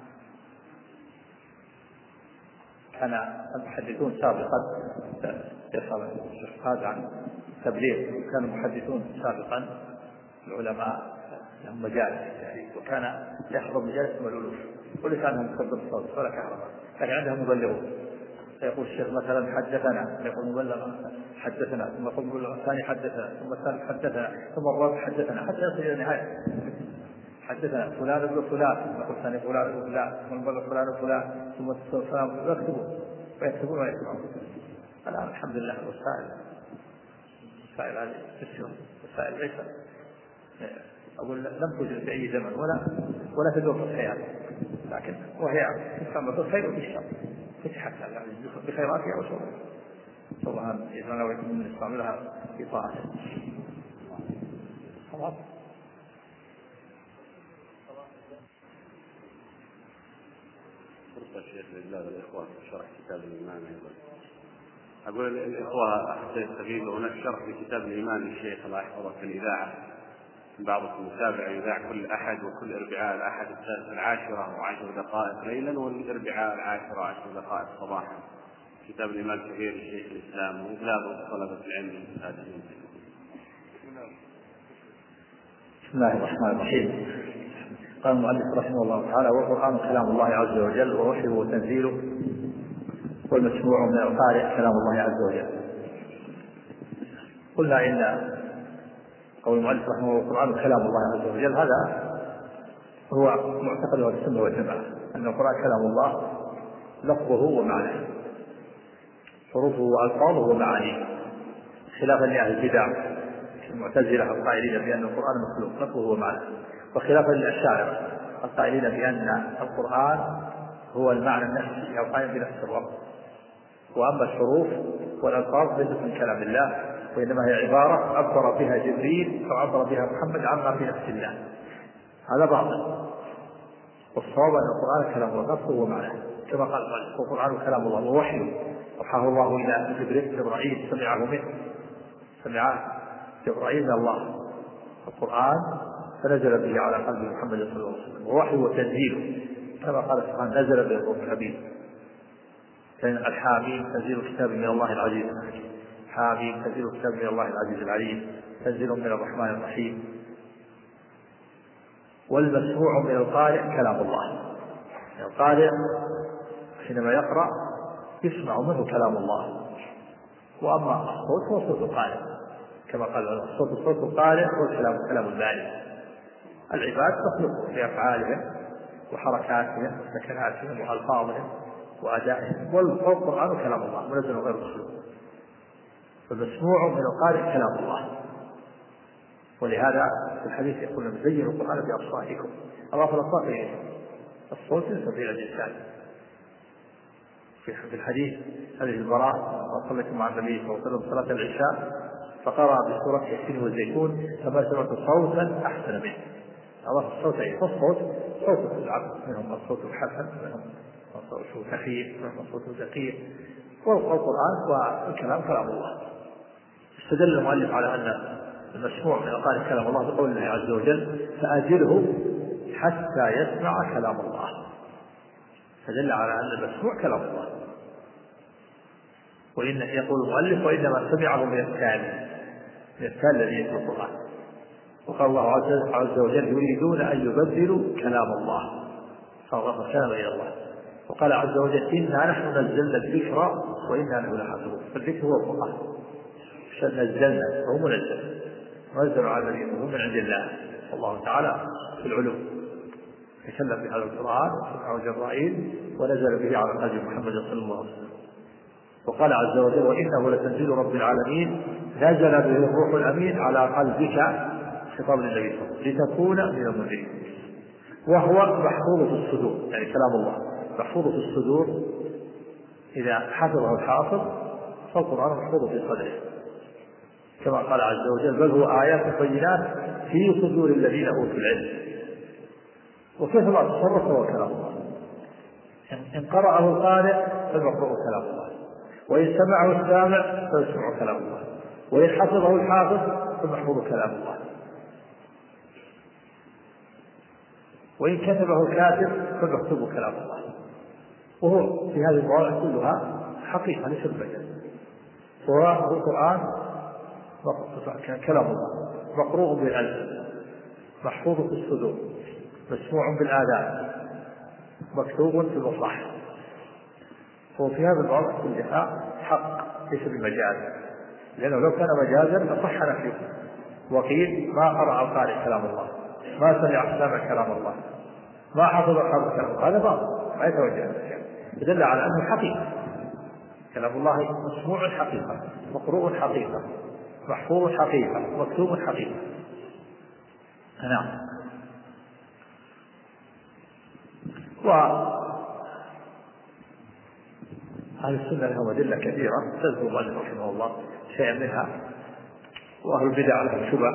كان المحدثون سابقا يسأل هذا عن تبليغ، كانوا المحدثون سابقا العلماء لهم مجالس يعني، وكان يحضر مجالس والألوف وليس عنهم مكبر الصوت ولا كهرباء، كان عندهم مبلغون. فيقول الشيخ مثلا حدثنا، يقول مبلغ حدثنا، ثم يقول مبلغ الثاني حدثنا، ثم الثالث حدثنا، ثم الرابع حدثنا، حتى يصل إلى النهاية. حدثنا فلان ابن فلان، يقول الثاني فلان ابن فلان، ثم المبلغ فلان وفلان، ثم فلان، يكتبون ويكتبون ويكتبون. الآن الحمد لله وسائل وسائل هذه تسير، وسائل ليس أقول لم توجد في أي زمن ولا ولا تدور في الحياة، لكن وهي تستعمل في الخير وفي الشر، فتحت يعني بخيراتها وشرها. طبعا إذا لو يكون نستعملها في طاعته. خلاص.
فرصة الشيخ لله والإخوة شرح كتاب الإيمان أيضا. أقول الإخوة أحسن السبيل، هناك شرح لكتاب الإيمان للشيخ الله يحفظه في الإذاعة، بعضكم متابع يذاع كل أحد وكل أربعاء، الأحد الثالث العاشرة وعشر دقائق ليلا، والأربعاء العاشرة وعشر دقائق صباحا. كتاب الإيمان كبير لشيخ الإسلام وإغلاب طلبة العلم هذه.
بسم الله الرحمن الرحيم. قال المؤلف رحمه الله تعالى: والقرآن كلام الله عز وجل ووحيه وتنزيله، والمسموع من القارئ كلام الله عز وجل. قلنا إن قول المؤلف رحمه الله القرآن كلام الله عز وجل، هذا هو معتقد أهل السنة والجماعة، أن القرآن كلام الله لفظه ومعناه، حروفه وألفاظه ومعانيه، خلافا لأهل البدع المعتزلة القائلين بأن القرآن مخلوق لفظه ومعناه، وخلافا للأشاعرة القائلين بأن القرآن هو المعنى النفسي أو قائم بنفس الرب، وأما الحروف والألفاظ ليست من كلام الله، وإنما هي عبارة عبر بها جبريل أو عبر بها محمد عما في نفس الله. هذا باطل، والصواب أن القرآن كلام الله لفظه ومعناه، كما قال القرآن كلام الله ووحيه أوحاه الله إلى جبريل جبرائيل سمعه منه، سمعه جبرائيل من الله القرآن فنزل به على قلب محمد صلى الله عليه وسلم، ووحيه وتنزيله كما قال سبحانه نزل به الروح الأمين. الحاميم تنزيل كتاب من الله العزيز الحكيم، حاميم تنزيل كتاب من الله العزيز العليم، تنزيل من الرحمن الرحيم. والمسموع من القارئ كلام الله، القارئ حينما يقرأ يسمع منه كلام الله، وأما الصوت هو صوت القارئ كما قال الصوت صوت القارئ والكلام كلام البارئ. العباد تخلق بأفعالهم وحركاتهم وسكناتهم وألفاظهم وأدائهم، والقرآن كلام الله منزل غير مخلوق، فالمسموع من القارئ كلام الله. ولهذا في الحديث يقول زينوا القرآن بأصواتكم، أضاف الأصوات إليه، الصوت يستطيع الإنسان. في الحديث هذه البراء وصلت مع النبي صلى الله عليه وسلم صلاة العشاء فقرأ بسورة ياسين والزيتون فما سمعت صوتا أحسن منه، أضاف الصوت إليه، فالصوت صوت العبد، منهم الصوت الحسن، منهم الصوت الخفيف، منهم الصوت الدقيق، والقرآن والكلام كلام الله. استدل المؤلف على أن المسموع من القارئ كلام الله بقول الله عز وجل فأجره حتى يسمع كلام الله، فدل على أن المسموع كلام الله. وإن يقول المؤلف وإنما سمعه من التالي، من التالي الذي يتلو القرآن. وقال الله عز وجل يريدون أن يبدلوا كلام الله فأضاف كلام إلى الله. وقال عز وجل إنا نحن نزلنا الذكر وإنا له لحافظون، فالذكر هو القرآن، نزلنا هو منزل منزل على الذين هم من عند الله، والله تعالى في العلو تكلم بهذا القرآن وسمعه جبرائيل ونزل به على قلب محمد صلى الله عليه وسلم. وقال عز وجل وإنه لتنزيل رب العالمين نزل به الروح الأمين على قلبك، خطاب للنبي صلى الله عليه وسلم، لتكون من المنذرين. وهو محفوظ في الصدور، يعني كلام الله محفوظ في الصدور، إذا حفظه الحافظ فالقرآن محفوظ في صدره، كما قال عز وجل بل هو آيات بينات في صدور الذين أوتوا العلم. وكيف ما تصرف هو كلام الله، إن قرأه القارئ فالمقروء كلام الله، وإن سمعه السامع فيسمع كلام الله، وإن حفظه الحافظ فالمحفوظ كلام الله. وإن كتبه كاتب فمكتوب كلام الله. وهو في هذه المواضع كلها حقيقة ليس بمجاز. هو القرآن كلام الله مقروء بالألسن محفوظ في الصدور مسموع بالآذان مكتوب في المصاحف. هو في هذا المواضع كلها حق ليس بمجاز، لأنه لو كان مجازا لصح نفيه. وقيل ما قرأ القارئ كلام الله، ما سمع سامع كلام الله، ما حفظ حفظ كلام الله، هذا باطل ما يتوجه الشيء. يدل على أنه حقيقة كلام الله مسموع حقيقة مقروء حقيقة محفوظ حقيقة مكتوب حقيقة. نعم. وأهل السنة لهم أدلة كثيرة تذكر المؤلف رحمه الله شيئا منها. وأهل البدع لهم شبه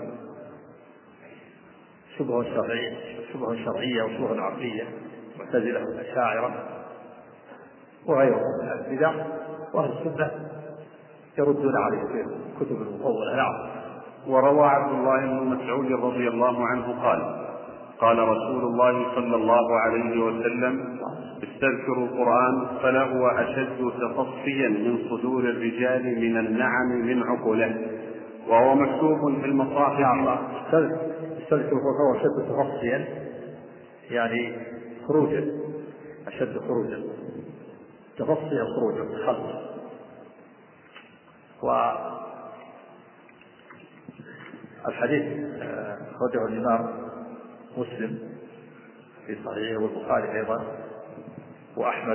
شبه شرعية شبه شرعية وشبه عقلية معتزلة والأشاعرة وغيرهم من البدع. وأهل السنة يردون عليه في كتب المطولة. نعم.
وروى عبد الله بن مسعود رضي الله عنه قال قال رسول الله صلى الله عليه وسلم استذكروا القرآن فلهو أشد تفصيا من صدور الرجال من النعم من عقله وهو مكتوب في المصاحف.
استذكروا القرآن أشد تفصيا يعني خروجا أشد خروجا تفصيا خروجا خلص. والحديث خرجه الإمام مسلم في صحيحه والبخاري أيضا وأحمد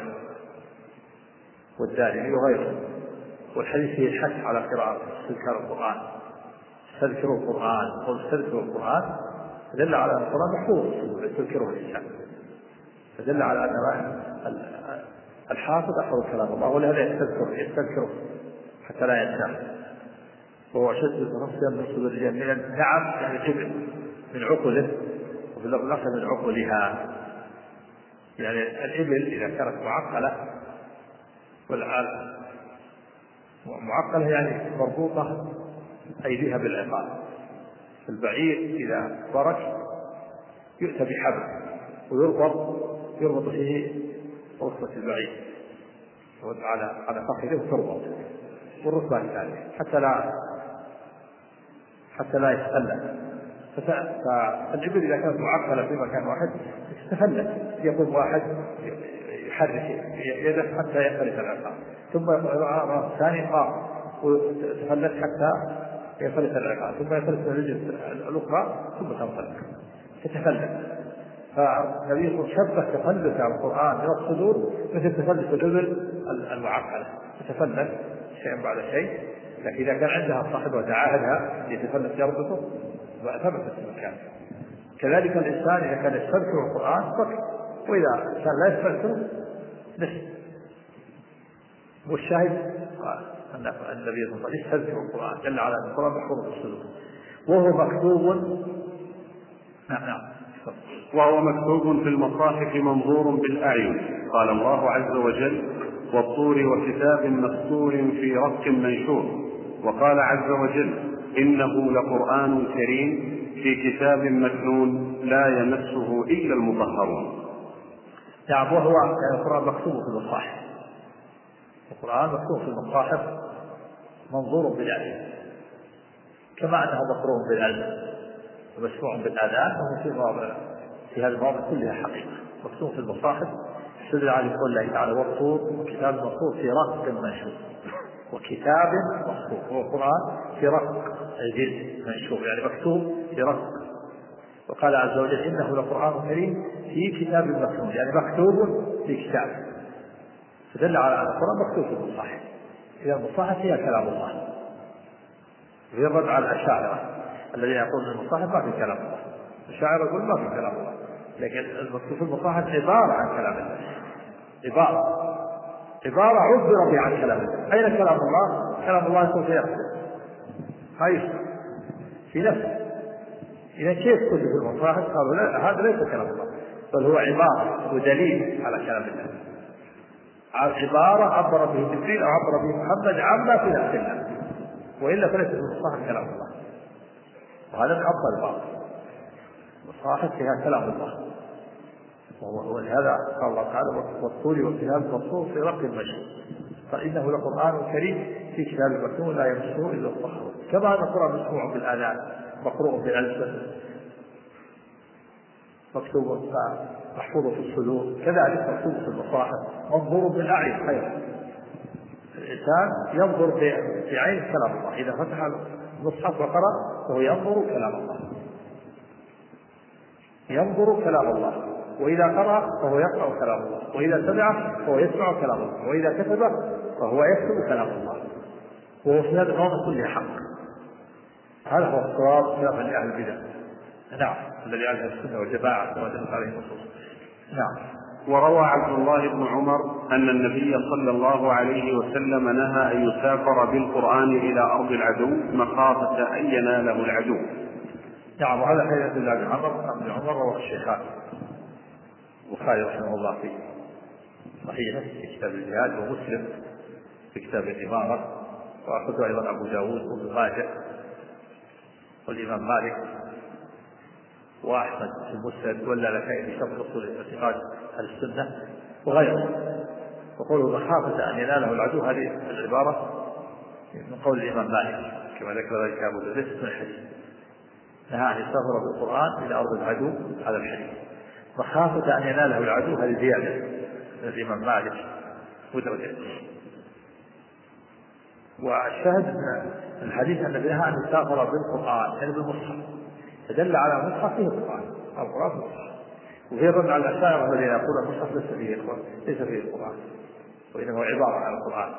والدارمي وغيره. والحديث فيه الحث على قراءة استذكار القرآن استذكروا القرآن قل استذكروا القرآن فدل على أن القرآن محفوظ يستذكره الإنسان فدل على أن الحافظ أحفظ كلام الله ولهذا يستذكره يستذكره حتى لا ينساه. وهو أشد تفصيلا من صدور الرجال من النعم يعني جبل من عقله وفي اللفظ الآخر من عقلها يعني الإبل إذا كانت معقلة والعالم معقلة يعني مربوطة أيديها بالعقال. البعير إذا برك يؤتى بحبل ويربط يربط فيه رصة البعير على على فخذه وتربط والركبة ذلك حتى لا حتى لا يتخلى. فالإبل إذا كانت معقلة في مكان واحد تتفلت يقوم واحد يحرك يده حتى يختلف العقال ثم يقوم ثاني قام وتفلت حتى يختلف العقال ثم يختلف الرجل الأخرى ثم تنطلق تتفلت. فالنبي شبه تفلت على القرآن من الصدور مثل تفلت الإبل المعقلة تتفلت شيء بعد شيء. لكن إذا كان عندها صاحب وتعاهدها يتفلت يربطه ثبتت المكان. كذلك الإنسان إذا كان يستذكر القرآن فكر وإذا كان لا يستذكر نسي. والشاهد أن النبي صلى الله عليه وسلم يستذكر القرآن جل على أن القرآن محفوظ في الصدور وهو مكتوب. نعم نعم
وهو مكتوب في المصاحف منظور بالأعين. قال الله عز وجل والطور وكتاب مسطور في رق منشور. وقال عز وجل إنه لقرآن كريم في كتاب مكنون لا يمسه إلا المطهرون.
نعم. وهو يعني القرآن مكتوب في المصاحف. القرآن مكتوب في المصاحف منظور بالأعين كما أنه مقروء بالألسن ومسموع بالآذان وهو في مواضع في هذه المواضع كلها حقيقة مكتوب في المصاحف. استدل على قول الله تعالى والطور وكتاب مسطور في رق منشور وكتاب مسطور. هو القرآن في رق الجلد منشور يعني مكتوب في رق. وقال عز وجل إنه لقرآن كريم في كتاب مكنون يعني مكتوب في كتاب. فدل على أن القرآن مكتوب في المصاحف. إذا المصاحف هي كلام الله. يرد على الأشاعرة الذين يقولون المصاحف ما في كلام الله. الأشاعرة يقول ما في كلام الله لكن المكتوب في المصاحف عبارة عن كلام الله عبارة عبارة عبر بها عن كلام الله. أين كلام الله؟ كلام الله يكون في نفسه ما يشبه في نفسه. إذا كيف كتب في المصاحف قالوا لا هذا ليس كلام الله بل هو عبارة ودليل على كلام الله. عبارة عبر به جبريل أو عبر به محمد عما في نفس الله وإلا فليس في المصاحف كلام الله. وهذا من أفضل الباطل. المصاحف فيها كلام الله ولهذا قال الله تعالى والطور والكتاب المسطور في رق المشهور، فإنه لقرآن كريم في كتاب مكنون لا يمسه إلا الطهور. كما أن القرآن مسموع بالآذان مقروء بالألسنة مكتوب محفوظ في الصدور، كذلك مكتوب في المصاحف منظور بالأعين خير. الإنسان ينظر بعين كلام الله، إذا فتح المصحف وقرأ فهو ينظر كلام الله، ينظر كلام الله، وإذا قرأ فهو يقرأ كلام الله، وإذا سمع فهو يسمع كلام الله، وإذا كتب فهو يكتب كلام الله، وهو في هذا الأمر كله حق. هذا هو الصواب خلافا لأهل البدع. نعم، الذي عليه السنة والجماعة كما دلت عليه النصوص. نعم.
وروى عبد الله بن عمر أن النبي صلى الله عليه وسلم نهى أن يسافر بالقرآن إلى أرض العدو مخافة أن يناله العدو.
نعم، وهذا حديث عبد الله بن عمر ابن عمر رواه الشيخان البخاري رحمه الله في صحيحه في كتاب الجهاد، ومسلم في كتاب الإمارة، وأخذه أيضا أبو داود وابن ماجه والإمام مالك وأحمد في المسند واللالكائي في شرح أصول اعتقاد أهل السنة وغيره. وقوله مخافة أن يناله العدو هذه العبارة من قول الإمام مالك كما ذكر ذلك أبو داود في الحديث، نهى أن يسافر بالقرآن إلى أرض العدو هذا الحديث. مخافة أن يناله العدو هذه زيادة من الإمام مالك ودرجة. والشاهد من الحديث أن نهى أن يسافر بالقرآن يعني بالمصحف، فدل على المصحف فيه القرآن، القرآن في المصحف. وفي الرد على الأشاعرة الذين يقولون المصحف ليس فيه القرآن، ليس فيه القرآن وإنما عبارة عن القرآن.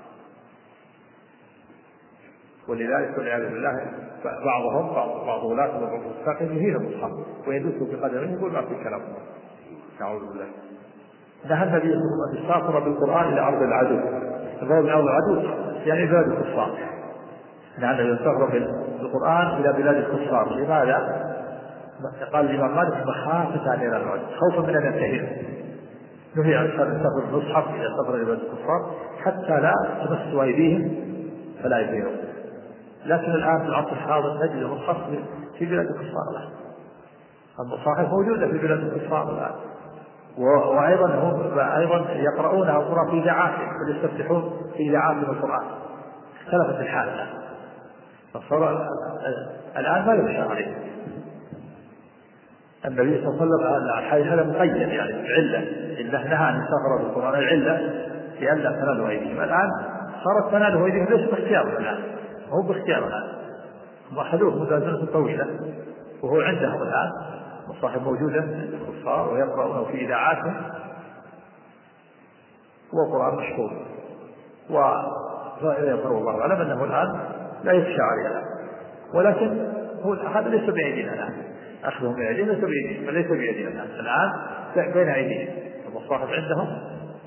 ولذلك والعياذ بالله بعضهم بعض ولاة وبعض الفقه يهين المصحف ويدوسوا بقدمه يقول ما في كلام الله. نعوذ بالله. نهى النبي صلى الله عليه وسلم أن يسافر بالقرآن إلى أرض العدو. الأرض العدو يعني بلاد الكفار. نهى النبي يسافر بالقرآن إلى بلاد الكفار. لماذا؟ قال الإمام مالك مخافة أن ينال العدو، خوفا من أن ينتهي. نهي عن سفر المصحف إلى سفر إلى بلاد الكفار حتى لا تمس أيديهم فلا يبيعون. لكن الآن في العصر الحاضر نجد المصحف في بلاد الكفار الآن، المصاحف موجودة في بلاد الكفار الآن، وأيضا هم أيضا يقرؤونها القرآن في إذاعاتهم ويستفتحون في إذاعاتهم القرآن. اختلفت الحال الآن، فصار الآن ما يخشى عليه. النبي صلى الله عليه وسلم الحديث هذا مقيد يعني العلة إنه نهى أن يسافر بالقرآن، العلة لئلا تناله أيديهم. الآن صارت تناله أيديهم ليس باختيار الآن، هو باختيار الآن، هم أخذوه مدازنة طويلة وهو عندهم الآن، مصاحف موجودة عند الكفار ويقرؤونه في إذاعاتهم، وقرآن مشهور، ويقرأ الله أعلم أنه الآن لا يخشى عليه الآن. ولكن هو هذا ليس بأيدينا الآن، أخذهم بأيدينا ليس بأيدينا ليس بأيدينا الآن، الآن بين أيديهم، المصاحف عندهم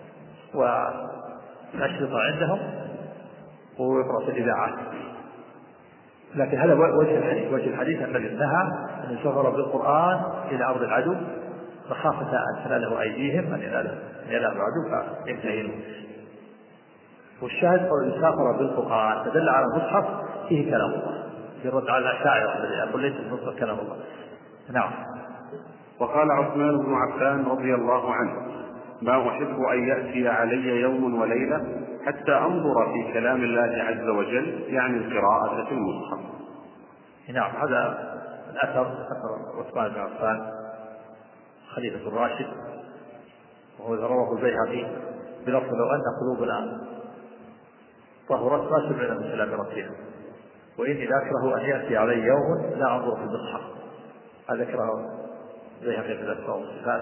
والأشرطة عندهم ويقرأ في الإذاعات. لكن هذا وجه الحديث، وجه الحديث أن نهى أن يسافر بالقرآن إلى أرض العدو مخافة أن تناله أيديهم أن يناله العدو فينتهينه. والشاهد قول يسافر بالقرآن فدل على المصحف فيه كلام الله، يرد على الأشاعرة الذي يقول ليس المصحف كلام الله. نعم.
وقال عثمان بن عفان رضي الله عنه ما أحب أن يأتي علي يوم وليلة حتى أنظر في كلام الله عز وجل، يعني القراءة في المصحف.
نعم، هذا الأثر أثر عثمان بن عفان خليفة الراشد، وهو رواه البيهقي بلفظ لو أن قلوبنا طهرت ما سمعنا من كلام ربنا، وإني لا أكره أن يأتي علي يوم لا أنظر في المصحف. هذا ذكره البيهقي في الأسماء والصفات.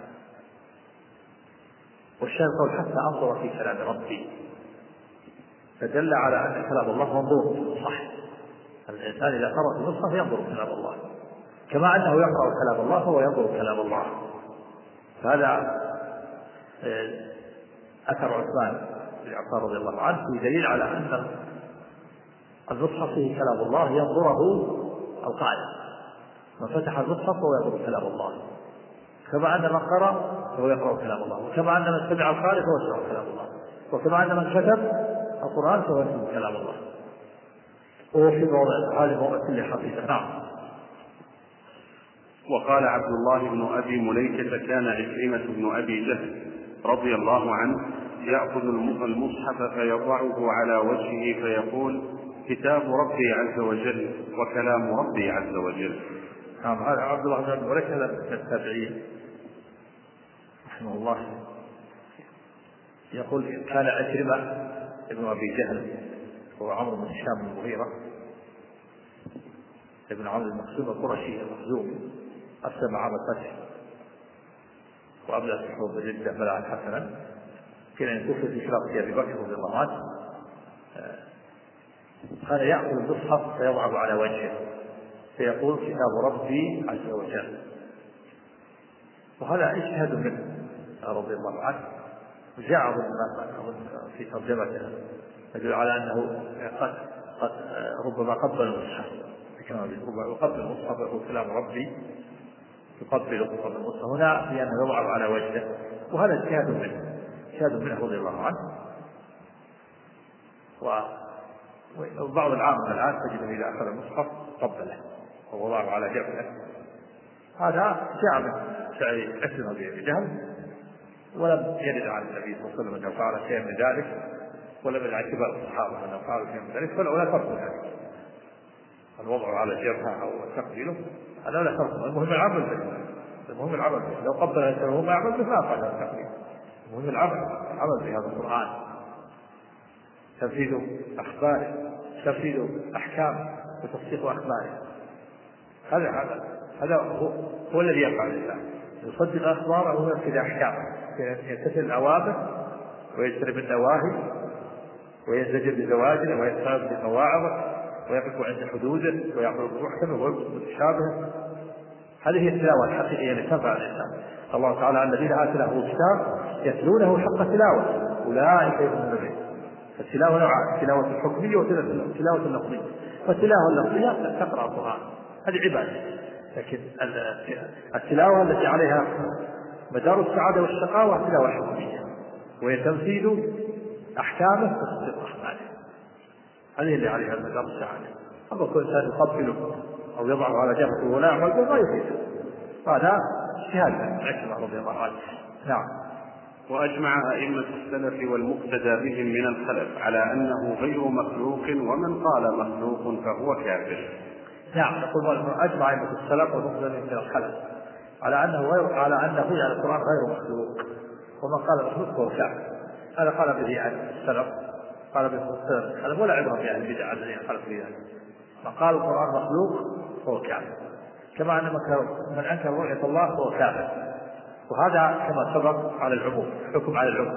والشاهد قول حتى أنظر في كلام ربي، فدل على أن كلام الله منظور في المصحف. الإنسان إذا قرأ في المصحف ينظر كلام الله، كما أنه يقرأ كلام الله فهو ينظر كلام الله. فهذا أثر عثمان بن عفان رضي الله عنه في دليل على أن المصحف فيه كلام الله ينظره القارئ، من فتح المصحف فهو ينظر كلام الله، كما أن من قرأ فهو يقرأ كلام الله، وكما أن من سمع القارئ فهو يسمع كلام الله، وكما أن من كتب القرآن فهو يسمع كلام الله. وهو في موضع هذه موضع كل حقيقة. نعم.
وقال عبد الله بن أبي مليكة كان عكرمة بن أبي جهل رضي الله عنه يأخذ المصحف فيضعه على وجهه فيقول كتاب ربي عز وجل وكلام ربي عز وجل.
نعم. هذا عبد الله بن أبي مليكة من التابعين رحمه الله يقول كان عكرمة ابن أبي جهل هو عمرو بن هشام بن المغيرة ابن عمرو المخزومي القرشي المخزومي أسلم عام الفتح وأبلغ الحروب جدا بلعا حسنا كان ينكف في خلافة أبي بكر رضي الله عنه. كان يأخذ المصحف فيضعه على وجهه فيقول كتاب ربي عز وجل. وهذا اجتهاد منه رضي الله عنه وجاء في ترجمته يدل على أنه قد قد ربما قبل المصحف كما يقبل المصحف ويقول كلام ربي يقبل قبل المصحف هنا لأنه يضعه على وجهه. وهذا اجتهاد منه اجتهاد منه رضي الله عنه. وبعض العامة الآن تجد إذا أخذ المصحف قبله ووضعه على جبهه. هذا جاء من فعل عكرمة بن أبي جهل ولم يرد عن النبي صلى الله عليه وسلم أنه فعل شيئا من ذلك ولم يرد عن كبار الصحابة أنه فعل شيئا من ذلك فلا فرق ذلك الوضع على جبهه أو تقبيله هذا لا فرق. المهم العمل به المهم العمل به لو قبل الإنسان وما يعمل به ما فعل التقبيل. المهم العمل العمل بهذا القرآن تنفيذ أخباره تنفيذ أحكامه وتصديق أخباره. هذا هذا هذا هو, هو الذي يفعل الإنسان يصدق أخباره وينفذ أحكامه يمتثل الأوامر ويجتنب النواهي ويزدجر بزواجره ويتخاذ بمواعظه ويقف عند حدوده ويعمل بمحكمه ومتشابهه. هذه هي التلاوة الحقيقية التي تنفع الإنسان. الله تعالى عن الذين آتيناهم الكتاب يتلونه حق تلاوة أولئك يؤمنون به. فالتلاوة نوعان التلاوة الحكمية والتلاوة اللفظية. فالتلاوة اللفظية تقرأ القرآن هذه عبادة لكن التلاوة التي عليها مدار السعادة والشقاوة تلاوة حكمية وهي تنفيذ أحكامه وتصديق أخباره. هذه اللي عليها مدار السعادة. أما كل إنسان يقبله أو يضعه على جبهته ولا يعمل به ما يفيده. هذا اجتهاد عكرمة رضي الله عنه. نعم.
وأجمع أئمة السلف والمقتدى بهم من الخلف على أنه غير مخلوق ومن قال مخلوق فهو كافر.
نعم. يقول أجمع أئمة السلف والمقتدى بهم من الخلف على أنه غير على أنه يعني القرآن غير مخلوق ومن قال مخلوق فهو كافر. هذا قال به عن السلف قال به السلف ولا عبرة في أهل البدع الذين خلفوا في ذلك. من قال القرآن مخلوق فهو كافر كما أن من أنكر رؤية الله فهو كافر. وهذا كما سبق على العموم حكم على العموم.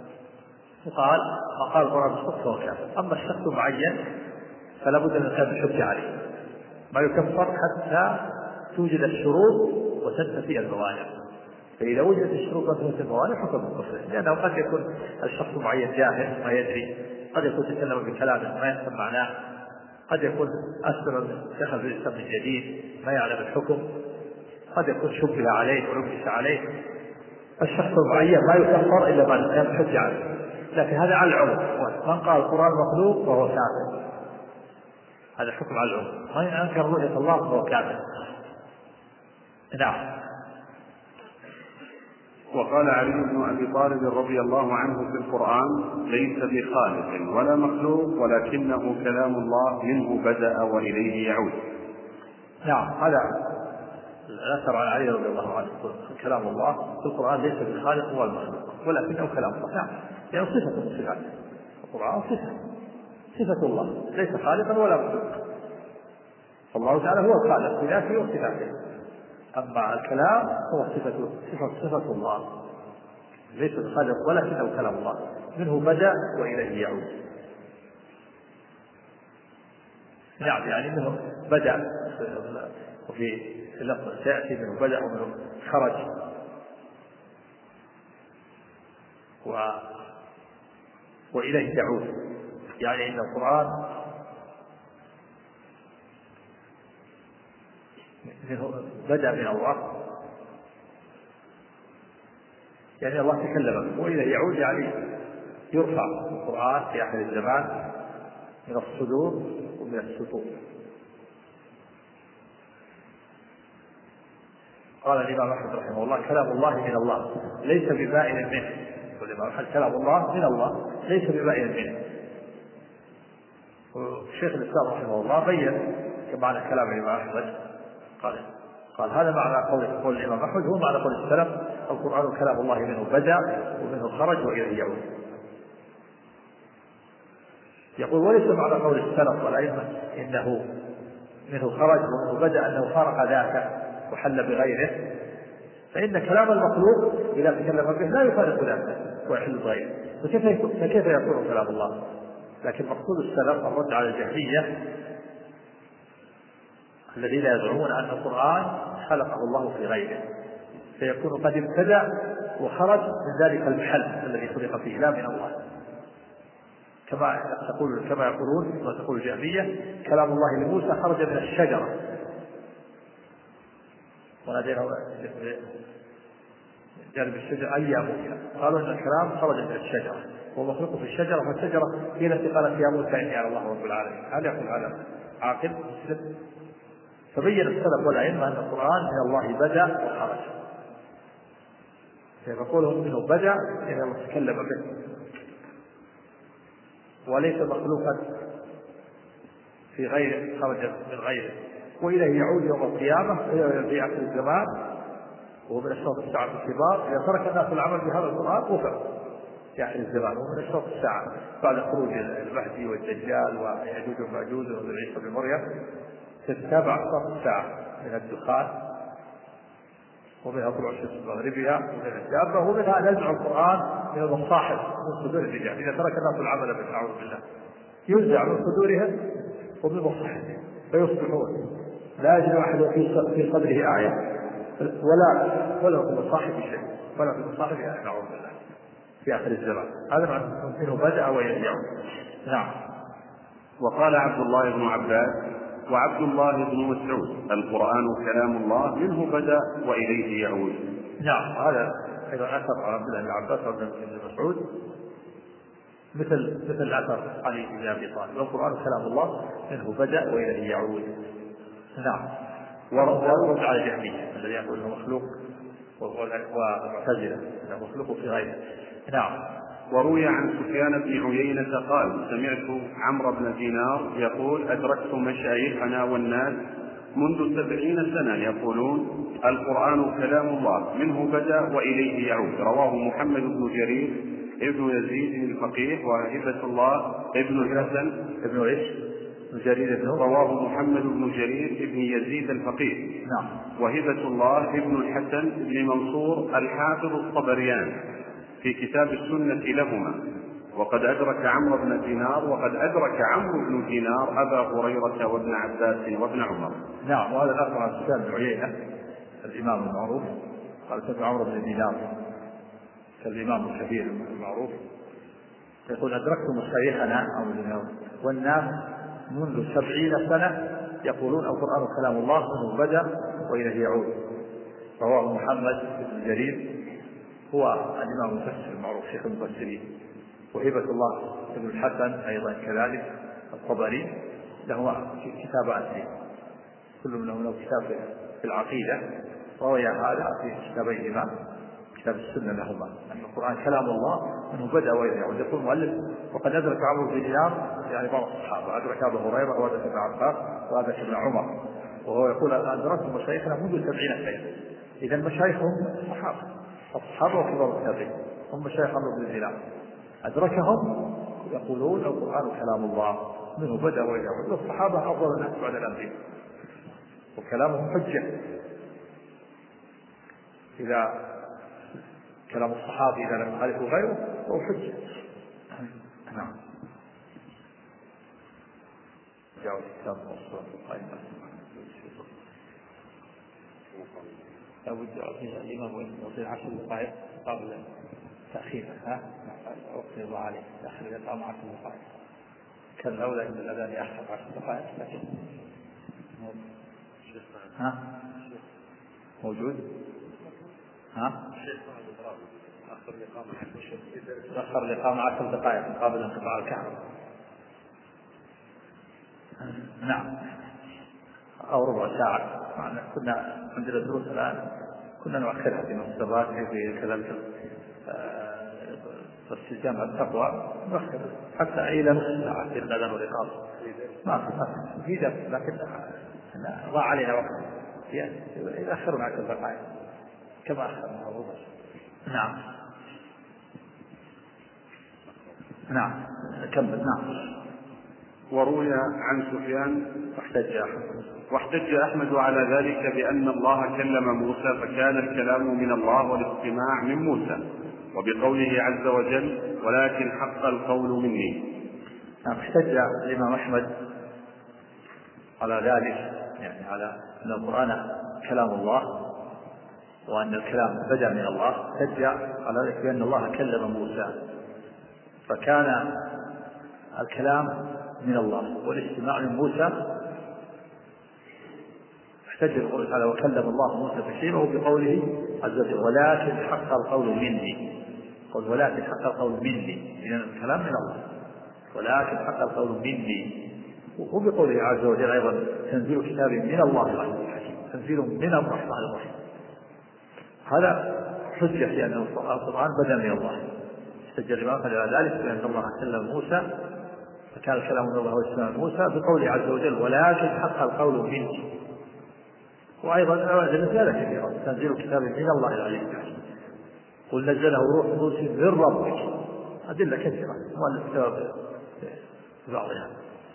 وقال من قال القرآن مخلوق فهو كافر. أما الشخص معين فلا بد من كان الحجة عليه ما يكفر حتى توجد الشروط وتنتفي الموانع. فإذا وجدت الشروط وتنتفي الموانع حكم الكفر لأنه قد يكون الشخص معين جاهل ما يدري قد يكون تكلم بكلام ما يفهم معناه قد يكون أسر دخل في الإسلام الجديد ما يعلم الحكم قد يكون شبه عليه ولبس عليه. الشخص المعين ما يكفر إلا ما كان حجة عليه. لكن هذا على العموم. من قال القرآن مخلوق فهو كافر هذا حكم على العموم. من أنكر رؤية الله فهو كافر. نعم.
وقال علي بن أبي طالب رضي الله عنه في القرآن ليس بخالق ولا مخلوق ولكنه كلام الله منه بدأ وإليه يعود.
نعم. هذا الأثر عن علي رضي الله عنه كلام الله في القرآن ليس بخالق ولا مخلوق ولكنه كلام الله. نعم. يعني صفة من صفات القرآن صفة صفة الله ليس خالقا ولا مخلوق. الله تعالى هو الخالق بذاته وصفاته. أما الكلام هو صفة صفة صفة الله ليس بخالق ولكنه كلام الله منه بدأ وإليه يعود. نعم. يعني منه بدأ وفي اللفظ تأتي منه بدأ ومنه خرج و... وإليه يعود. يعني إن القرآن بدأ من الله يعني الله تكلم وإليه يعود يعني يرفع القرآن في آخر الزمان من الصدور ومن السطور. قال الإمام أحمد رحمه الله: كلام الله من الله ليس ببائن منه. والإمام أحمد: كلام الله من الله ليس ببائن منه. والشيخ الإسلام رحمه الله بين معنى كلام الإمام أحمد، قال قال هذا معنى قول قول الإمام أحمد هو معنى قول السلف: القرآن كلام الله منه بدأ ومنه خرج وإليه يعود. يقول: وليس معنى قول السلف والأئمة إنه منه خرج ومنه بدأ أنه فارق ذاته وحل بغيره، فإن كلام المخلوق إذا تكلم به لا يفارق ذاته ويحل بغيره، فكيف فكيف يكون كلام الله؟ لكن مقصود السلف الرد على الجهمية الذين يزعمون أن القرآن خلقه الله في غيره، فيكون قد ابتدأ وخرج من ذلك المحل الذي خلق فيه لا من الله، كما تقول كما يقولون كما تقول الجهمية: كلام الله لموسى خرج من الشجرة وناديناه جانب الشجرة أي يا موسى. قالوا أن الكلام خرج من الشجرة وهو مخلوق في الشجرة، فالشجرة هي التي قالت يا موسى إني على الله رب العالمين. هل يقول هذا عاقل مسلم؟ فبين السلف والأئمة أن القرآن من الله بدأ وخرج، فيقولون منه بدأ إن الله تكلم به وليس مخلوقا في غيره، خرج من غيره، وإليه يعود يوم القيامة في آخر الزمان وهو من أشراط الساعة الكبار. إذا ترك الناس العمل بهذا القرآن وفق في آخر الزمان، وهو من أشراط الساعة بعد خروج المهدي والدجال ويأجوج ومأجوج وعيسى بن مريم. تتابع أشراط الساعة من الدخان ومنها طلوع الشمس مغربها ومنها الدابة ومنها نزع القرآن من المصاحف من صدور الرجال. إذا ترك الناس العمل به أعوذ بالله ينزع من صدورهم ومن مصاحفهم فيصبحون لا يجد أحد في صدره آية ولا ولا في المصاحف شيء ولا في المصاحف آية أعوذ بالله في آخر الزمان. هذا معنى منه بدأ ويرجع. نعم.
وقال عبد الله بن عباس وعبد الله بن مسعود: القرآن كلام الله منه بدأ وإليه يعود.
نعم. هذا أيضا أثر عن عبد الله بن عباس وابن مسعود مثل مثل أثر علي بن أبي طالب: القرآن كلام الله منه بدأ وإليه يعود. نعم. ورد على الجهمية الذي يقول انه مخلوق والمعتزلة انه مخلوق في غيره. نعم.
وروي عن سفيان بن عيينة قال: سمعت عمرو بن دينار يقول: أدركت مشايخنا والناس منذ سبعين سنة يقولون: القرآن كلام الله منه بدأ وإليه يعود. رواه محمد بن جرير ابن يزيد الفقيه وهبة الله ابن الحسن
ابن ايش؟ جرير ابن
رواه محمد بن جرير ابن يزيد الفقيه.
نعم.
وهبة الله ابن الحسن بن منصور الحافظ الطبريان في كتاب السنة لهما. وقد أدرك عمرو بن دينار وقد أدرك عمرو بن دينار أبا هريرة وابن عباس وابن عمر.
نعم. وهذا الأثر عن سفيان بن عيينة الإمام المعروف قال: سمع عمرو بن دينار كالإمام الكبير المعروف يقول: أدركت مشايخنا والناس منذ سبعين سنة يقولون: القرآن كلام الله منه بدأ وإليه يعود. رواه محمد بن جرير هو الإمام المفسر المعروف شيخ المفسرين. وهبة الله بن الحسن أيضا كذلك الطبري له كتابات كل منهم له كتاب في العقيدة، روي هذا في كتابيهما كتاب السنة لهما أن القرآن كلام الله منه بدأ وإليه يعود. يقول المؤلف: وقد أدرك عمرو بن دينار يعني بعض الصحابة، أدرك أبا هريرة وأدرك ابن عباس وأدرك ابن عمر، وهو يقول: أدركت مشايخنا منذ سبعين سنة. إذا مشايخهم الصحابة الصحابة وكبار التابعين هم مشايخ عمرو بن دينار، أدركهم يقولون: القرآن كلام الله منه بدأ وإليه يعود. والصحابة أفضل الناس بعد الأنبياء وكلامهم حجة. إذا كلام الصحابي إذا لم يخالفه غيره فهو حجة. نعم. جاءوا الكتاب والصلاة القائمة لابد فيها الإمام ويصير عشر دقائق قبل تأخيره. ها وقت يضع عليه تأخير إذا قام عشر دقائق كان الأولى أن الأذان يأخر عشر دقائق، لكن ها موجود. ها تأخر الإقامة عشر دقائق قبل انقطاع الكهرباء. نعم. أو ربع ساعة. كنا عندنا دروس الآن كنا نؤخرها في مصدرات في كلام استلزام التقوى نؤخر حتى إلى نصف ساعة في الأذان والإقامة ما في في درس لكن ضاع علينا وقت يأخرنا عشر دقائق كما أخرنا أبو بكر. نعم نعم كمل. نعم.
وروي عن سفيان
واحتج أحمد
واحتج أحمد على ذلك بأن الله كلم موسى فكان الكلام من الله والاستماع من موسى، وبقوله عز وجل ولكن حق القول مني.
احتج الإمام أحمد على ذلك، يعني على أن القرآن كلام الله وأن الكلام بدأ من الله، احتج على ذلك بأن الله كلم موسى فكان الكلام من الله والاستماع من موسى. احتج القول تعالى وكلم الله موسى تكليمه بقوله عز وجل ولكن حق القول مني، قل ولكن حق القول مني، لأن الكلام من الله ولكن حق القول مني، وبقوله عز وجل أيضا تنزيل كتاب من الله العزيز الحكيم، تنزيل من الرحمن الرحيم. هذا حجة في أن القرآن بدأ من الله. احتج الإمام على ذلك بأن الله كلم موسى فكان الكلام من الله والاستماع من موسى بقوله عز وجل ولكن حق القول مني. وأيضا نزل كثيرا تنزيل كتاب من الله العزيز الحكيم، قل نزله روح القدس من ربك، أدلة كثيرة والسبب بعضها.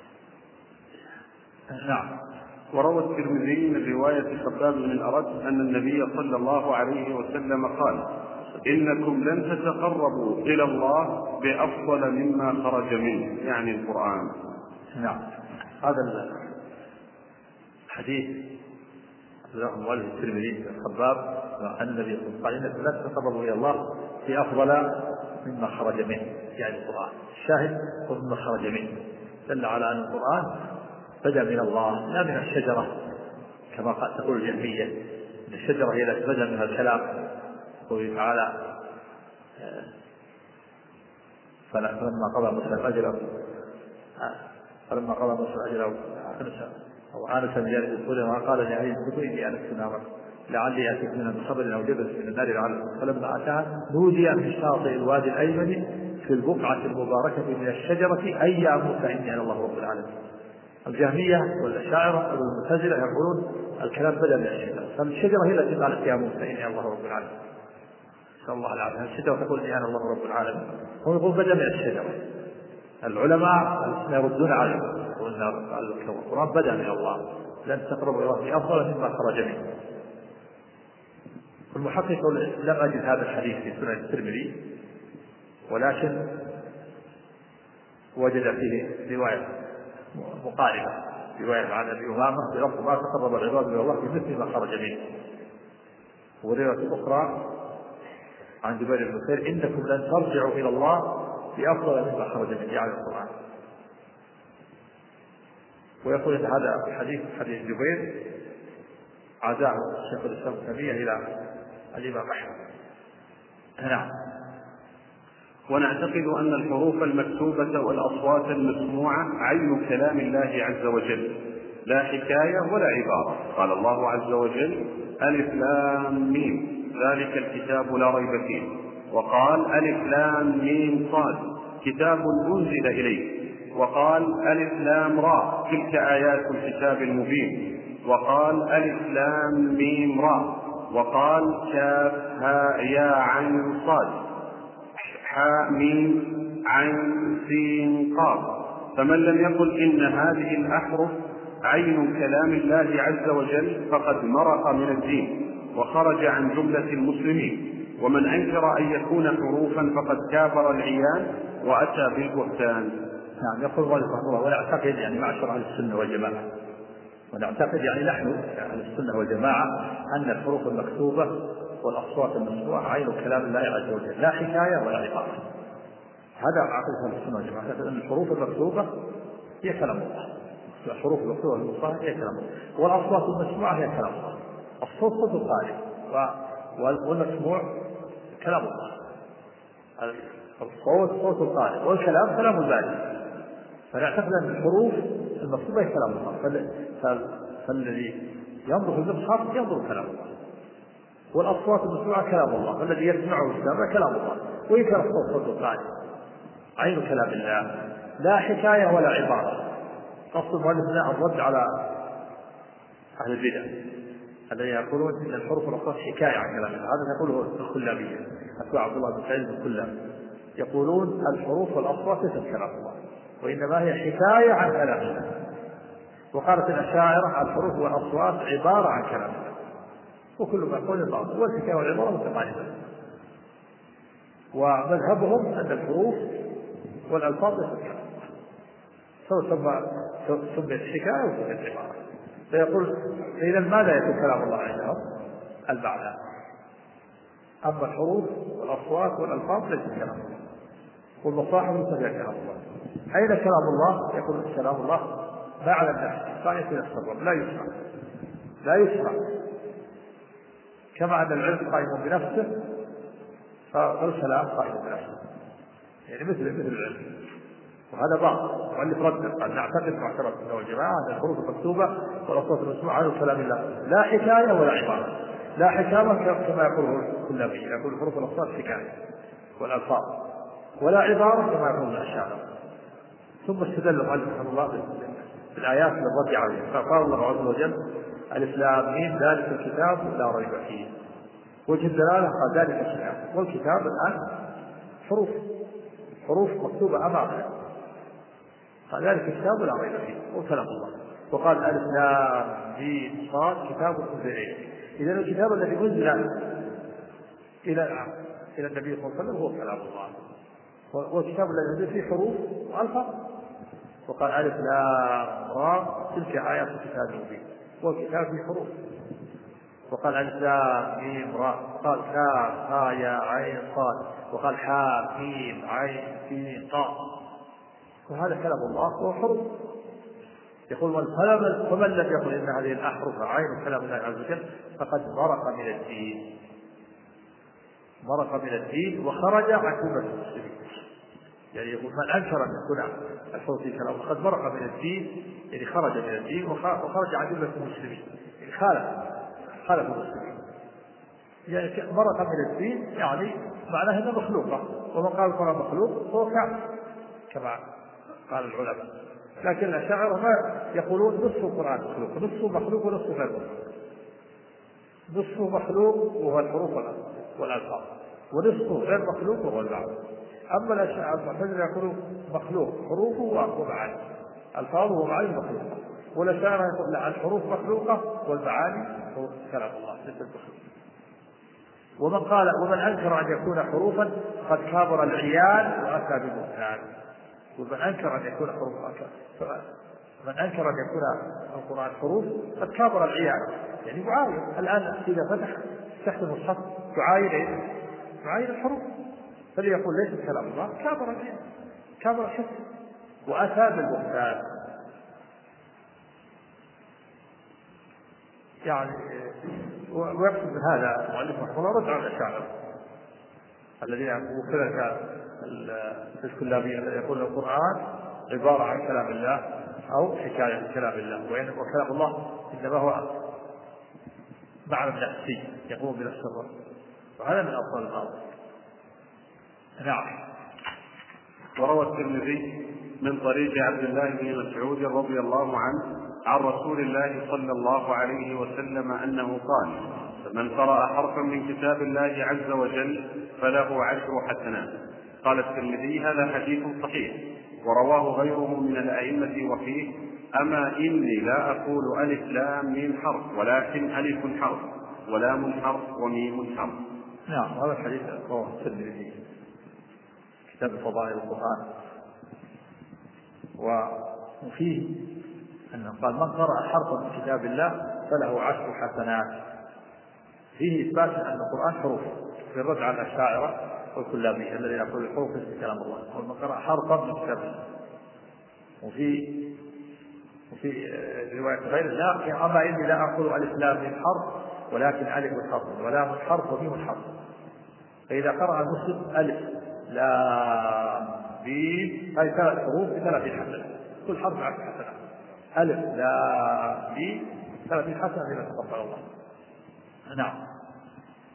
نعم.
وروى الترمذي من رواية خباب بن الأرد أن النبي صلى الله عليه وسلم قال إنكم لن تتقربوا إلى الله بأفضل مما خرج منه، يعني القرآن.
نعم. هذا الحديث له مؤلف الترمذي الخباب أن النبي صلى الله عليه وسلم قال لن تتقربوا إلى الله بأفضل مما خرج منه، يعني القرآن. الشاهد هو مما خرج منه، دل على أن القرآن بدأ من الله لا من الشجرة كما قد تقول الجهمية، إن الشجرة هي التي بدأ منها الكلام. قوله تعالى فلما قضى موسى الأجر فلما قضى موسى الأجر أو آنس من جانب الطول ما قال لأهله اتقوا إني آنست نارا لعلي آتيكم منها بخبر أو جبل من النار لعلكم. فلما أتاها نودي من شاطئ الوادي الأيمن في البقعة المباركة من الشجرة أي يا موسى إني أنا الله رب العالمين. الجهمية والأشاعرة والمعتزلة يقولون الكلام بدأ من الشجرة، فالشجرة هي التي قالت يا موسى إني الله رب العالمين. نسأل الله العافية. الشجرة تقول إني أنا الله رب العالمين، هم يقول بدأ من الشجرة. العلماء يردون عليه وأن القرآن بدأ من الله لن تقربوا إلى الله بأفضل مما خرج منه. المحقق لم أجد هذا الحديث في سنن الترمذي، ولكن وجد فيه رواية مقاربة، رواية عن أبي أمامة بلفظ ما تقرب العباد إلى الله بمثل ما خرج منه، ورواية أخرى عن جبير بن نفير إنكم لن ترجعوا إلى الله بأفضل مما خرج منه، يعني القرآن. ويقول إن هذا الحديث حديث جبير عزاه شيخ الإسلام ابن تيمية إلى الإمام أحمد. نعم.
ونعتقد أن الحروف المكتوبة والأصوات المسموعة عين كلام الله عز وجل لا حكاية ولا عبارة. قال الله عز وجل ألف لام ميم ذلك الكتاب لا ريب فيه، وقال ألف لام ميم صاد كتاب أنزل إليك، وقال ألف لام را تلك آيات الكتاب المبين، وقال ألف لام ميم را، وقال كاف هاء يا عين صاد حاء ميم عين سين قاف. فمن لم يقل إن هذه الأحرف عين كلام الله عز وجل فقد مرق من الدين وخرج عن جملة المسلمين، ومن أنكر أن يكون حروفا فقد كافر العيان وأتى بالبهتان.
نعم. يقول الله رحمه الله ونعتقد يعني معشر أهل السنة والجماعة، ونعتقد يعني نحن أهل السنة والجماعة أن الحروف المكتوبة والأصوات المسموعة عين كلام الله عز وجل لا حكاية ولا عبارة. هذا عقيدة أهل السنة والجماعة، أن الحروف المكتوبة هي كلام الله، الحروف المكتوبة والمصححة هي كلام الله، والأصوات المسموعة هي كلام الله. الصوت صوت القارئ والمسموع كلام الله، الصوت صوت القارئ والكلام كلام الباري. فنعتقد أن الحروف المكتوبة هي كلام الله، فالذي ينظر في المصحف ينظر كلام الله، والأصوات المسموعة كلام الله، والذي يسمعه السامع كلام الله، وإن كان الصوت صوت القارئ عين كلام الله لا حكاية ولا عبارة. قصد المؤلف هنا الرد على أهل البدع الذين يقولون إن الحروف والأصوات حكاية عن كلام الله. هذا يقوله الكلابية، أتباع عبد الله بن سعيد الكلاب، يقولون الحروف والأصوات ليست كلام الله، وإنما هي حكاية عن كلام الله. وقالت الأشاعرة الحروف والأصوات عبارة عن كلام الله، وكل ما يقول البعض، والحكاية والعبارة متقاربة. ومذهبهم أن الحروف والألفاظ ليست كلام الله، سواء سميت حكاية وسميت عبارة. فيقول إذا ماذا يكون كلام الله عندهم؟ المعنى. أما الحروف والأصوات والألفاظ ليست كلام الله، والمصاحف ليست كلام الله. أين كلام الله؟ يقول كلام الله معنى النفس قائم في نفس الرب، لا يسمع لا يسمع كما أن العلم قائم بنفسه فالكلام قائم بنفسه، يعني مثل مثل العلم. وهذا بعض مؤلف رد قال نعتقد معترف من الجماعة أن الحروف المكتوبة والأصوات المسموعة عن كلام الله لا حكاية ولا عبارة. لا حكاية كما يقوله الكلابي، يقول الحروف والأصوات حكاية والألفاظ، ولا عبارة كما يقول الأشاعرة. ثم استدل المؤلف رحمه الله بالآيات للرد عليه، فقال الله عز وجل ألف لام ميم ذلك الكتاب لا ريب فيه. وجه الدلالة قال ذلك الكتاب، والكتاب الآن حروف حروف مكتوبة أمامنا، قال ذلك الكتاب لا ريب فيه وكلام الله. وقال ألف لام ميم صاد كتاب أنزل إليك. إذا الكتاب الذي أنزل إلى إلى النبي صلى الله عليه وسلم هو كلام الله، والكتاب الذي أنزل فيه حروف وألفاظ. وقال ألف لام را تلك آيات الكتاب المبين، والكتاب فيه حروف. وقال ألف لام ميم را، قال كاف ها يا عين صاد، وقال حاء ميم عين سين قاف، وهذا كلام الله وهو حروف. يقول فمن لم يقل إن هذه الأحرف عين كلام الله عز وجل فقد مرق من الدين مرق من الدين وخرج عن أمة المسلمين. يعني يقول من أنكر أن يكون الحروف في كلام فقد مرق من الدين، يعني خرج من الدين وخرج عن أمة المسلمين، يعني خالف خالف المسلمين. يعني مرق من الدين يعني معناه أنه مخلوقة، ومن قال القرآن مخلوق هو كافر كما قال العلماء. لكن الأشاعرة ما يقولون نصف القرآن مخلوق، نصفه مخلوق ونصفه غير مخلوق. نصفه مخلوق وهو الحروف والألفاظ، ونصفه غير مخلوق وهو المعنى. أما الأشاعرة المعتزلة يقولون مخلوق حروفه ومعاني، ألفاظه ومعاني مخلوقة. والأشاعرة يقول لا، الحروف مخلوقة والمعاني هو كلام الله ليس مخلوق. ومن قال ومن أنكر أن يكون حروفا قد كابر العيال وأتى بالبهتان. ومن أنكر أن يكون حروف من أنكر أن يكون القرآن حروف قد كابر العيال، يعني معاين. الآن إذا فتح تحت المصحف تعاين إيه؟ تعاين الحروف، فلي يقول ليس كلام الله كابر العيال كابر الحس وأتى بالبهتان. يعني ويقصد من هذا المؤلف رحمه الله رد على الأشاعرة الذين وكذلك الكلابية الذين يقول القرآن عبارة عن كلام الله أو حكاية عن كلام الله، وكلام الله إنما هو معنى نفسي يقوم بنفس الرب، وهذا من أبطال الأرض. نعم.
وروى الترمذي من طريق عبد الله بن مسعود رضي الله عنه عن رسول الله صلى الله عليه وسلم أنه قال: من قرأ حرفا من كتاب الله عز وجل فله عشر حسنات. قال الترمذي: هذا حديث صحيح. ورواه غيره من الأئمة وفيه: أما إني لا أقول ألف لام ميم حرف، ولكن ألف حرف ولام حرف وميم حرف.
نعم، هذا الحديث رواه الترمذي كتاب فضائل القرآن. وفيه أنه قال: من قرأ حرفا من كتاب الله فله عشر حسنات. فيه إثبات أن القرآن حروف في الرد على الأشاعرة والكلابية الذين يقولون الحروف ليست كلام الله. ومن قرأ حرفا من كتاب الله. وفي وفي رواية غير لا أما إني لا أقول ألف لام ميم حرف، ولكن ألف حرف ولام حرف وميم حرف. فإذا قرأ المسلم ألف لام ميم هذه ثلاث حروف بثلاثين حسنة، كل حرف عشر حسنات. ألف لام ميم ثلاثين حسنة لما تقبل الله. نعم.